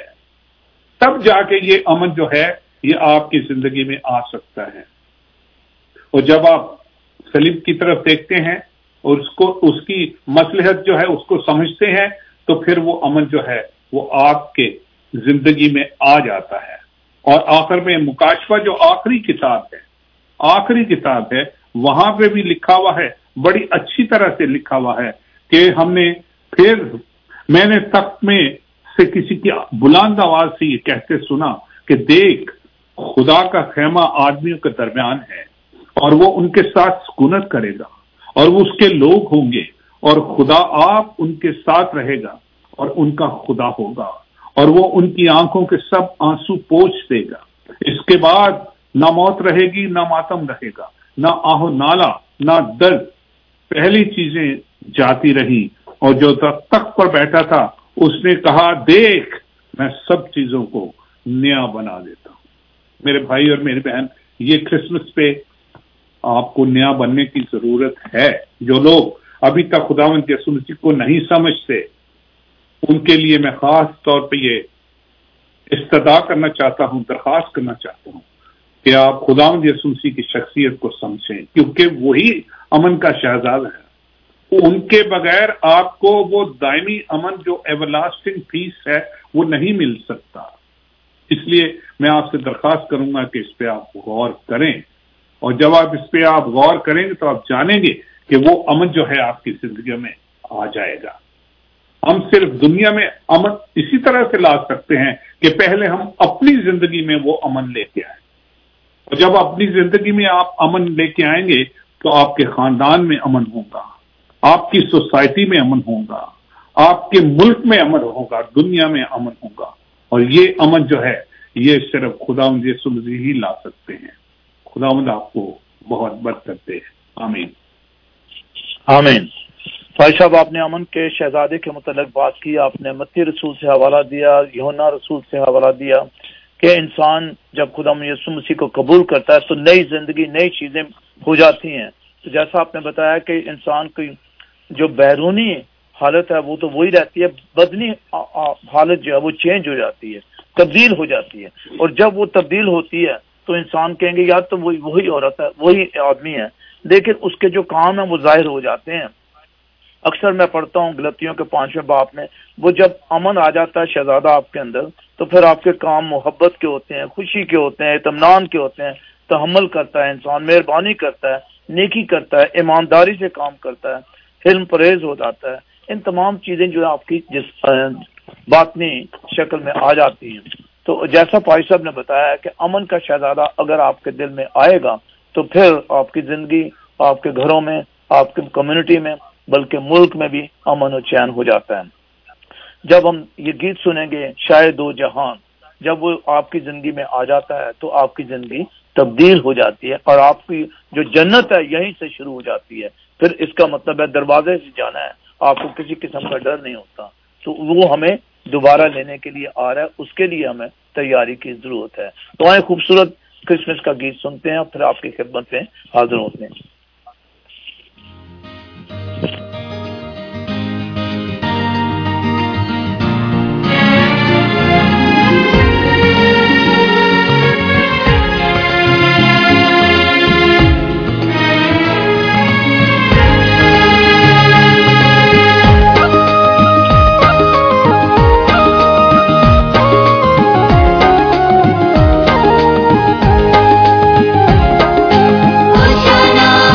تب جا کے یہ امن جو ہے یہ آپ کی زندگی میں آ سکتا ہے۔ اور جب آپ صلیب کی طرف دیکھتے ہیں اور اس کو اس کی مصلحت جو ہے اس کو سمجھتے ہیں، تو پھر وہ امن جو ہے وہ آپ کے زندگی میں آ جاتا ہے۔ اور آخر میں مکاشفہ جو آخری کتاب ہے، آخری کتاب ہے، وہاں پہ بھی لکھا ہوا ہے، بڑی اچھی طرح سے لکھا ہوا ہے کہ ہم نے پھر میں نے تخت میں سے کسی کی بلند آواز سے یہ کہتے سنا کہ دیکھ خدا کا خیمہ آدمیوں کے درمیان ہے، اور وہ ان کے ساتھ سکونت کرے گا، اور وہ اس کے لوگ ہوں گے، اور خدا آپ ان کے ساتھ رہے گا اور ان کا خدا ہوگا، اور وہ ان کی آنکھوں کے سب آنسو پوچھ دے گا۔ اس کے بعد نہ موت رہے گی، نہ ماتم رہے گا، نہ آہ و نالا، نہ درد، پہلی چیزیں جاتی رہی۔ اور جو تخت پر بیٹھا تھا اس نے کہا دیکھ میں سب چیزوں کو نیا بنا دیتا ہوں۔ میرے بھائی اور میری بہن، یہ کرسمس پہ آپ کو نیا بننے کی ضرورت ہے۔ جو لوگ ابھی تک خداوند یسوع مسیح کو نہیں سمجھتے، ان کے لیے میں خاص طور پہ یہ استدعا کرنا چاہتا ہوں، درخواست کرنا چاہتا ہوں کہ آپ خداوند یسوع مسیح کی شخصیت کو سمجھیں، کیونکہ وہی امن کا شہزادہ ہے۔ ان کے بغیر آپ کو وہ دائمی امن جو ایور لاسٹنگ پیس ہے وہ نہیں مل سکتا۔ اس لیے میں آپ سے درخواست کروں گا کہ اس پہ آپ غور کریں، اور جب آپ اس پہ آپ غور کریں گے تو آپ جانیں گے کہ وہ امن جو ہے آپ کی زندگی میں آ جائے گا۔ ہم صرف دنیا میں امن اسی طرح سے لا سکتے ہیں کہ پہلے ہم اپنی زندگی میں وہ امن لے کے آئیں، اور جب اپنی زندگی میں آپ امن لے کے آئیں گے تو آپ کے خاندان میں امن ہوگا، آپ کی سوسائٹی میں امن ہوگا، آپ کے ملک میں امن ہوگا، دنیا میں امن ہوگا، اور یہ امن جو ہے یہ صرف خداوند یسوع مسیح ہی لا سکتے ہیں۔ خداوند آپ کو بہت برکت دے، آمین آمین۔ بھائی صاحب، آپ نے امن کے شہزادے کے متعلق بات کی، آپ نے متی رسول سے حوالہ دیا، یوحنا رسول سے حوالہ دیا کہ انسان جب خدا یسوع مسیح کو قبول کرتا ہے تو نئی زندگی، نئی چیزیں ہو جاتی ہیں۔ تو جیسا آپ نے بتایا کہ انسان کی جو بیرونی حالت ہے وہ تو وہی رہتی ہے، بدنی حالت جو ہے وہ چینج ہو جاتی ہے، تبدیل ہو جاتی ہے، اور جب وہ تبدیل ہوتی ہے تو انسان کہیں گے یار تو وہی وہی عورت ہے، وہی آدمی ہے، لیکن اس کے جو کام ہیں وہ ظاہر ہو جاتے ہیں۔ اکثر میں پڑھتا ہوں غلطیوں کے پانچویں باب میں، وہ جب امن آ جاتا ہے شہزادہ آپ کے اندر تو پھر آپ کے کام محبت کے ہوتے ہیں، خوشی کے ہوتے ہیں، اطمینان کے ہوتے ہیں، تحمل کرتا ہے انسان، مہربانی کرتا ہے، نیکی کرتا ہے، ایمانداری سے کام کرتا ہے، حلم پرہیز ہو جاتا ہے۔ ان تمام چیزیں جو آپ کی جس باطنی شکل میں آ جاتی ہیں۔ تو جیسا پائی صاحب نے بتایا کہ امن کا شہزادہ اگر آپ کے دل میں آئے گا تو پھر آپ کی زندگی، آپ کے گھروں میں، آپ کی کمیونٹی میں، بلکہ ملک میں بھی امن و چین ہو جاتا ہے۔ جب ہم یہ گیت سنیں گے شاید دو جہان، جب وہ آپ کی زندگی میں آ جاتا ہے تو آپ کی زندگی تبدیل ہو جاتی ہے، اور آپ کی جو جنت ہے یہیں سے شروع ہو جاتی ہے۔ پھر اس کا مطلب ہے دروازے سے جانا ہے، آپ کو کسی قسم کا ڈر نہیں ہوتا۔ تو وہ ہمیں دوبارہ لینے کے لیے آ رہا ہے، اس کے لیے ہمیں تیاری کی ضرورت ہے۔ تو آئیں خوبصورت کرسمس کا گیت سنتے ہیں اور پھر آپ کی خدمت میں حاضر ہوتے ہیں۔ Hosanna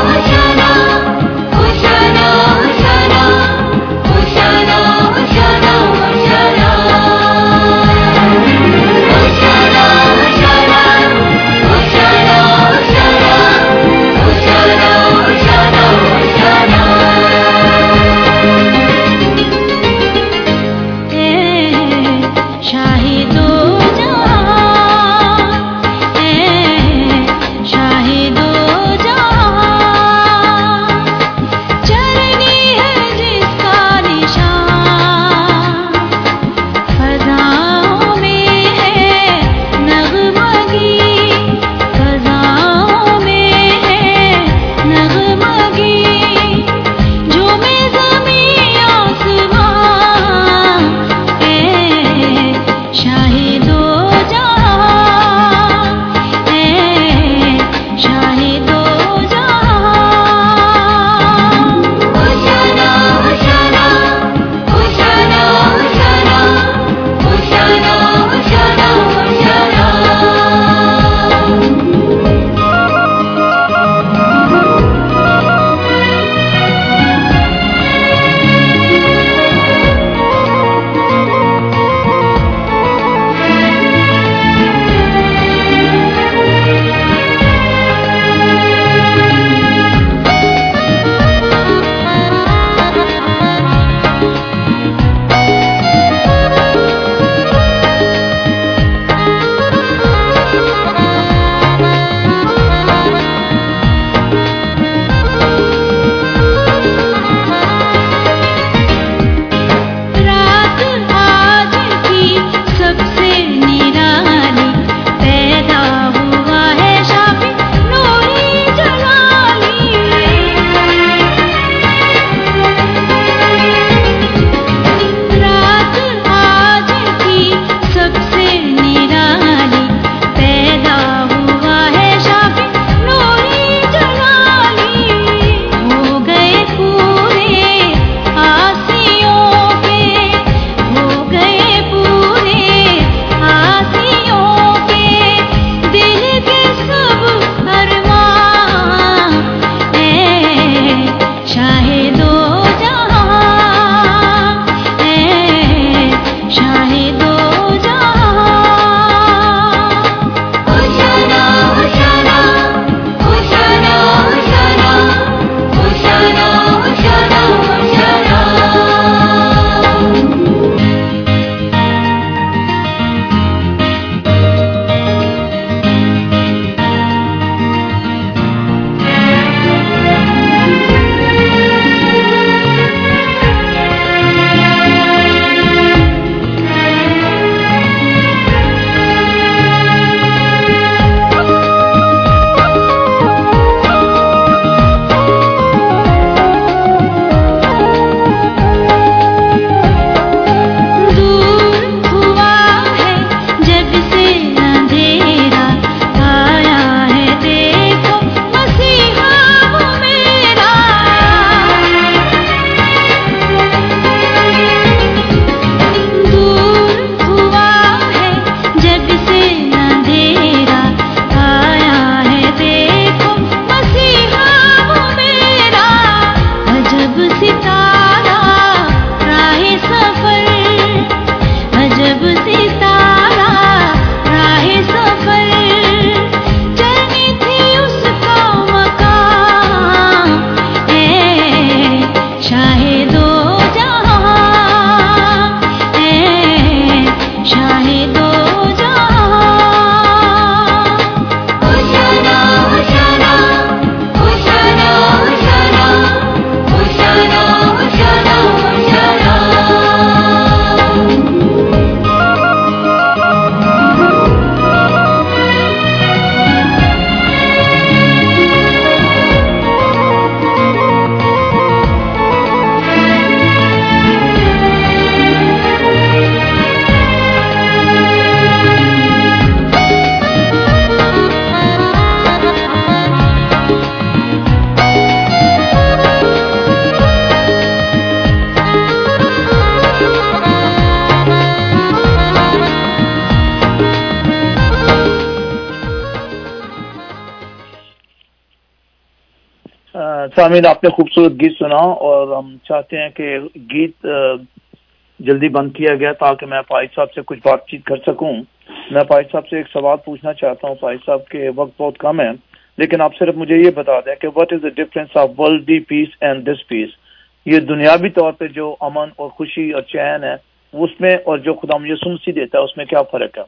सामीन, आपने खूबसूरत गीत सुना और हम चाहते हैं कि गीत जल्दी बंद किया गया ताकि मैं पाई साहब से कुछ बातचीत कर सकूं। मैं पाई साहब से एक सवाल पूछना चाहता हूं। पाई साहब के वक्त बहुत कम है, लेकिन आप सिर्फ मुझे ये बता दें कि what is the difference of worldly peace and this peace. ये दुनियावी तौर पे जो अमन और खुशी और चैन है उसमें और जो खुदा यीशु मसीह देता है उसमें क्या फर्क है?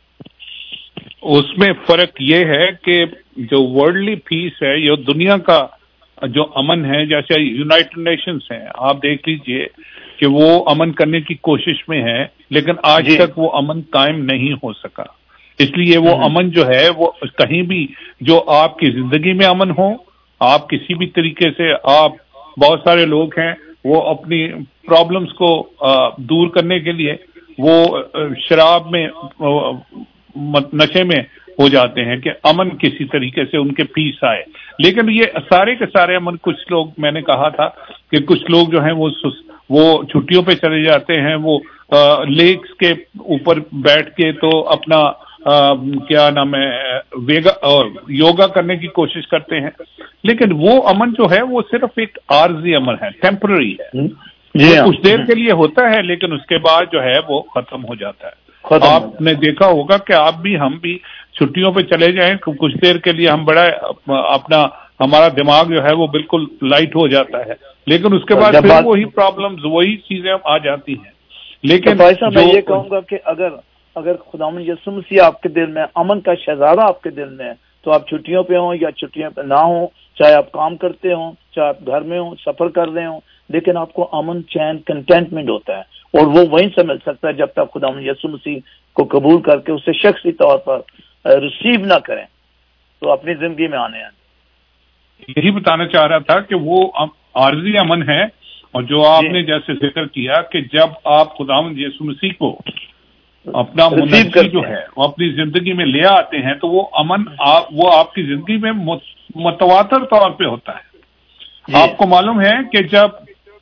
उसमें फर्क ये है कि जो वर्ल्डली पीस है, ये दुनिया का जो अमन है, जैसे यूनाइटेड नेशंस है, आप देख लीजिए कि वो अमन करने की कोशिश में है, लेकिन आज तक वो अमन कायम नहीं हो सका। इसलिए वो अमन जो है वो कहीं भी, जो आपकी जिंदगी में अमन हो, आप किसी भी तरीके से, आप बहुत सारे लोग हैं वो अपनी प्रॉब्लम्स को दूर करने के लिए वो शराब में, नशे में हो जाते हैं कि अमन किसी तरीके से उनके पीस आए। लेकिन ये सारे के सारे अमन, कुछ लोग, मैंने कहा था कि कुछ लोग जो हैं वो वो छुट्टियों पे चले जाते हैं, वो आ, लेक्स के ऊपर बैठ के तो अपना आ, क्या नाम है, वेगा और योगा करने की कोशिश करते हैं। लेकिन वो अमन जो है वो सिर्फ एक आर्जी अमन है, टेम्पररी है, वो कुछ देर के लिए होता है, लेकिन उसके बाद जो है वो खत्म हो जाता है। आपने देखा होगा कि आप भी, हम भी छुट्टियों पे चले जाएं, कुछ देर के लिए हम बड़ा अपना, हमारा दिमाग जो है वो बिल्कुल लाइट हो जाता है, लेकिन उसके बाद फिर वही प्रॉब्लम्स, वही चीजें आ जाती हैं। लेकिन तो भाई साहब, मैं ये कहूंगा कि अगर अगर खुदावंद यीशु मसीह आपके दिल में, अमन का शहजादा आपके दिल में है, तो आप छुट्टियों पे हों या छुट्टियों पे ना हो, चाहे आप काम करते हो, चाहे आप घर में हो, सफर कर रहे हो, लेकिन आपको अमन, चैन, कंटेंटमेंट होता है, और वो वहीं से मिल सकता है जब तक खुदावंद यीशु मसीह को कबूल करके उसे शख्सी तौर पर रिसीव ना करें तो अपनी जिंदगी में आने हैं। यही बताना चाह रहा था कि वो आर्जी अमन है, और जो आपने जैसे जिक्र किया कि जब आप खुदावंद यीशु मसीह को अपना मुनस्सी जो है वो अपनी जिंदगी में ले आते हैं, तो वो अमन आप, वो आपकी जिंदगी में मुतवातर तौर पे होता है। आपको मालूम है कि जब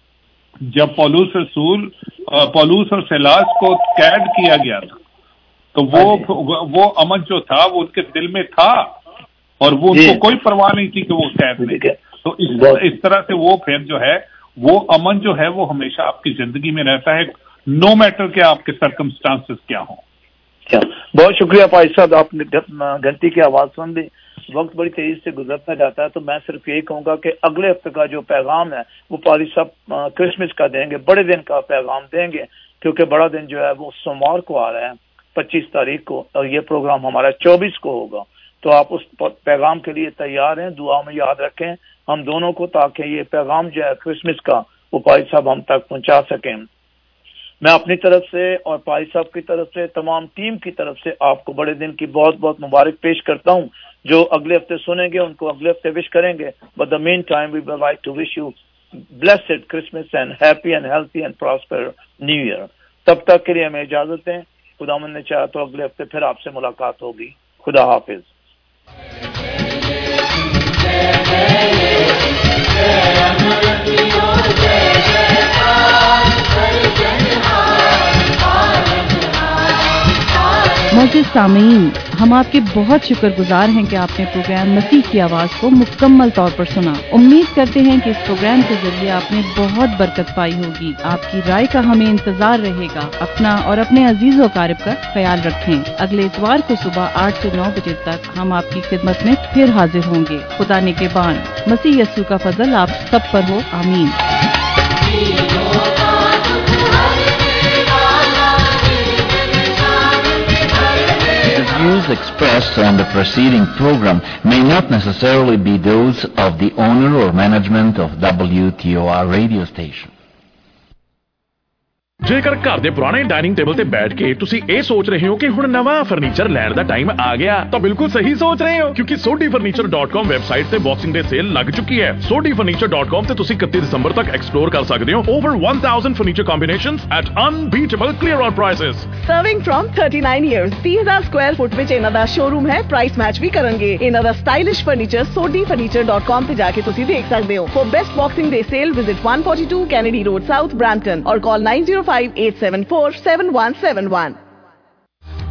जब पौलुस रसूल, पौलुस और सिलास को कैद किया गया था, तो वो वो अमन जो था वो उनके दिल में था, और वो उनको कोई परवाह नहीं थी कि वो कैद में। तो इस इस तरह से वो फिर जो है वो अमन जो है वो हमेशा आपकी जिंदगी में रहता है, नो मैटर कि आपके सर्कमस्टांसेस क्या हो। क्या बहुत शुक्रिया भाई साहब, आपने घंटी की आवाज सुन ली। वक्त बड़ी तेजी से गुजरता जाता है, तो मैं सिर्फ यही कहूंगा कि अगले हफ्ते का जो पैगाम है वो पारी साहब क्रिसमस का देंगे, बड़े दिन का पैगाम देंगे, क्योंकि बड़ा दिन जो है वो सोमवार को आ रहा है, पच्चीस तारीख को, और ये प्रोग्राम हमारा चौबीस को होगा। तो आप उस पैगाम के लिए तैयार हैं, दुआ में याद रखें हम दोनों को, ताकि ये पैगाम जो है क्रिसमस का वो पारी साहब हम तक पहुंचा सकें। मैं अपनी तरफ से और पारी साहब की तरफ से, तमाम टीम की तरफ से आपको बड़े दिन की बहुत बहुत मुबारक पेश करता हूं। जो अगले हफ्ते सुनेंगे उनको अगले हफ्ते विश करेंगे, but the main time we would like to wish you blessed Christmas and happy and healthy and prosper new year. तब तक के लिए हमें इजाजत दें, खुदावंद ने चाहा तो अगले हफ्ते फिर आपसे मुलाकात होगी। खुदा हाफिज। मोअज़्ज़िज़ सामीन, हम आपके बहुत शुक्रगुजार हैं कि आपने प्रोग्राम मसीह की आवाज़ को मुकम्मल तौर पर सुना। उम्मीद करते हैं कि इस प्रोग्राम के जरिए आपने बहुत बरकत पाई होगी। आपकी राय का हमें इंतजार रहेगा। अपना और अपने अजीज व क़ारिब का ख्याल रखें। अगले इतवार को सुबह आठ से नौ बजे तक हम आपकी खिदमत में फिर हाजिर होंगे। खुदा ने के बान, मसीह यस्सु का फजल आप सब पर हो। आमीन। The views expressed on the preceding program may not necessarily be those of the owner or management of W T O R radio station. ਜੇਕਰ ਘਰ ਦੇ ਪੁਰਾਣੇ ਡਾਈਨਿੰਗ ਟੇਬਲ ਤੇ ਬੈਠ ਕੇ ਤੁਸੀਂ ਇਹ ਸੋਚ ਰਹੇ ਹੋ ਕਿ ਹੁਣ ਨਵਾਂ ਫਰਨੀਚਰ ਲੈਣ ਦਾ ਟਾਈਮ ਆ ਗਿਆ, ਤਾਂ ਬਿਲਕੁਲ ਸਹੀ ਸੋਚ ਰਹੇ ਹੋ, ਕਿਉਂਕਿ Sodhi furniture dot com website ਤੇ ਬਾਕਸਿੰਗ ਡੇ ਸੇਲ ਲੱਗ ਚੁੱਕੀ ਹੈ। ਸੋਢੀ ਫਰਨੀਚਰ ਡਾਟ ਕਾਮ ਤੇ ਤੁਸੀਂ ਇਕੱਤੀ ਦਸੰਬਰ ਤੱਕ ਐਕਸਪਲੋਰ ਕਰ ਸਕਦੇ ਹੋ over one thousand furniture combinations at unbeatable clear on prices. Serving from thirty-nine years, thirty thousand square foot ਵਿੱਚ ਇਹਨਾਂ ਦਾ ਸ਼ੋਰੂਮ ਹੈ। ਪ੍ਰਾਈਸ ਮੈਚ ਵੀ ਕਰਨਗੇ। ਇਹਨਾਂ ਦਾ stylish furniture Sodhi furniture dot com ਤੇ ਜਾ ਕੇ ਤੁਸੀਂ ਦੇਖ ਸਕਦੇ ਹੋ। For best boxing day sale visit one forty-two Kennedy Road South, Brampton, or call nine zero five eight seven four seven one seven one.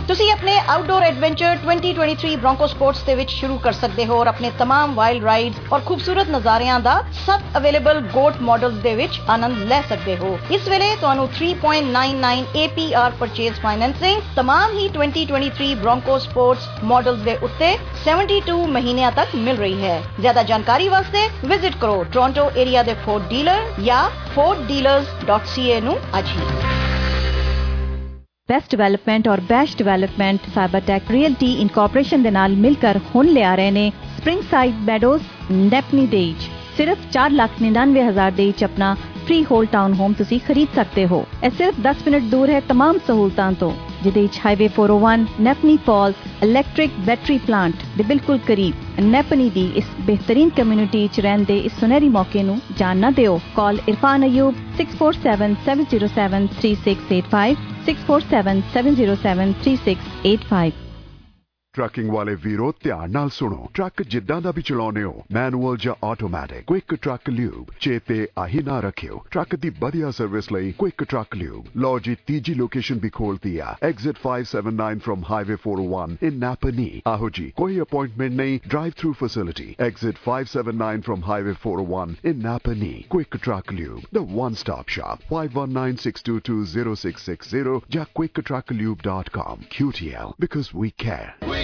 ਤੁਸੀਂ ਆਪਣੇ outdoor adventure twenty twenty-three Bronco sports ਦੇ ਵਿੱਚ ਸ਼ੁਰੂ ਕਰ ਸਕਦੇ ਹੋ ਔਰ ਆਪਣੇ तमाम ਵਾਈਲਡ ਰਾਈਡਸ ਔਰ ਖੂਬਸੂਰਤ ਨਜ਼ਾਰਿਆਂ ਦਾ ਸਭ ਅਵੇਲੇਬਲ ਗੋਟ ਮਾਡਲਸ ਦੇ ਵਿੱਚ ਆਨੰਦ ਲੈ ਸਕਦੇ ਹੋ। ਇਸ ਵੇਲੇ ਤੁਹਾਨੂੰ three point nine nine A P R purchase financing तमाम ਹੀ twenty twenty-three Bronco sports models ਦੇ ਉੱਤੇ seventy-two ਮਹੀਨਿਆਂ ਤੱਕ ਮਿਲ ਰਹੀ ਹੈ। ਜ਼ਿਆਦਾ ਜਾਣਕਾਰੀ ਵਾਸਤੇ ਵਿਜ਼ਿਟ ਕਰੋ ਟੋਰਾਂਟੋ ਏਰੀਆ ਦੇ ਫੋਰਡ ਡੀਲਰ ਜਾਂ ford dealers dot c a ਨੂੰ ਅੱਜ ਹੀ। बेस्ट डेवलपमेंट और best development Cybertech realty incorporation ਦੇ ਨਾਲ ਮਿਲकर ਹੁਣ ਲਿਆ ਰਹੇ ਨੇ ਸਪ੍ਰਿੰਗ ਸਾਈਡ ਮੈਡੋਜ਼ ਨੈਪਨੀ ਦੇਜ। ਸਿਰਫ ਚਾਰ ਲੱਖ ਨਿन्यानवे ਹਜ਼ਾਰ ਦੇ ਵਿੱਚ ਆਪਣਾ ਫ੍ਰੀ ਹੋਲ ਟਾਊਨ ਹੋਮ ਤੁਸੀਂ ਖਰੀਦ ਸਕਦੇ ਹੋ। ਇਹ ਸਿਰਫ ਦਸ ਮਿੰਟ ਦੂਰ ਹੈ तमाम ਸਹੂਲਤਾਂ ਤੋਂ, ਜਿਹਦੇ ਵਿੱਚ highway four oh one, Napanee falls electric battery plant ਦੇ ਬਿਲਕੁਲ ਕਰੀਬ। ਨੈਪਨੀ ਦੀ ਇਸ ਬਿਹਤਰੀਨ ਕਮਿਊਨਿਟੀ ਵਿੱਚ ਰਹਿਣ ਦੇ ਇਸ ਸੁਨਹਿਰੀ ਮੌਕੇ ਨੂੰ ਜਾਣ ਨਾ ਦਿਓ। Call Irfan Ayub six four seven seven zero seven three six eight five six four seven seven zero seven three six eight five। Trucking ਵਾਲੇ ਵੀਰੋ ਧਿਆਨ ਨਾਲ ਸੁਣੋ। ਟਰੱਕ ਜਿੱਦਾਂ ਦਾ ਵੀ ਚਲਾਉਨੇ ਹੋ, ਮੈਨੂਅਲ ਜਾਂ ਆਟੋਮੈਟਿਕ, ਕੁਇਕ ਟਰੱਕ ਲਿਊਬ ਚੇਤੇ ਆਹੀ ਨਾ ਰੱਖਿਓ। ਟਰੱਕ ਦੀ ਵਧੀਆ ਸਰਵਿਸ ਲਈ ਕੁਇਕ ਟਰੱਕ ਲਿਊਬ। ਲਓ ਜੀ ਤੀਜੀ ਲੋਕੇਸ਼ਨ ਵੀ ਖੋਲਤੀ ਆ, exit five seven nine from highway four oh one in Napanee. ਆਹੋ ਜੀ, ਕੋਈ ਅਪਾਇੰਟਮੈਂਟ ਨਹੀਂ, drive through facility. Exit five seven nine from highway four oh one in Napanee. Quick truck lube, the one stop shop. five one nine six two two zero six six zero ਜਾਂ quick truck lube dot com। Q T L, because we care।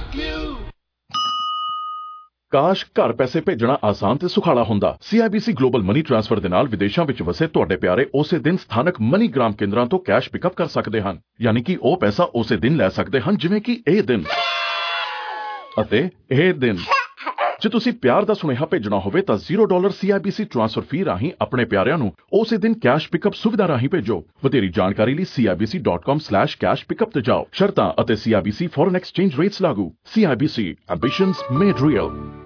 ਕਾਸ਼ ਘਰ ਪੈਸੇ ਭੇਜਣਾ ਆਸਾਨ ਤੇ ਸੁਖਾਲਾ ਹੁੰਦਾ। C I B C global money transfer ਦੇ ਨਾਲ ਵਿਦੇਸ਼ਾਂ ਵਿੱਚ ਵਸੇ ਤੁਹਾਡੇ ਪਿਆਰੇ ਉਸੇ ਦਿਨ ਸਥਾਨਕ ਮਨੀ ਗ੍ਰਾਮ ਕੇਂਦਰਾਂ ਤੋਂ ਕੈਸ਼ ਪਿਕਅਪ ਕਰ ਸਕਦੇ ਹਨ। ਯਾਨੀ ਕਿ ਉਹ ਪੈਸਾ ਉਸੇ ਦਿਨ ਲੈ ਸਕਦੇ ਹਨ, ਜਿਵੇਂ ਕਿ ਇਹ ਦਿਨ ਅਤੇ ਇਹ ਦਿਨ। ਜੇ ਤੁਸੀਂ ਪਿਆਰ ਦਾ ਸੁਨੇਹਾ ਭੇਜਣਾ ਹੋਵੇ ਤਾਂ zero dollar C I B C transfer fee ਰਾਹੀਂ ਆਪਣੇ ਪਿਆਰਿਆਂ ਨੂੰ ਉਸੇ ਦਿਨ ਕੈਸ਼ ਪਿਕਅਪ ਸੁਵਿਧਾ ਰਾਹੀਂ ਭੇਜੋ। ਵਧੇਰੀ ਜਾਣਕਾਰੀ ਲਈ C I B C dot com slash cash pickup ਤੇ ਜਾਓ। ਸ਼ਰਤਾਂ ਅਤੇ C I B C foreign exchange rates ਲਾਗੂ। C I B C, ambitions made real।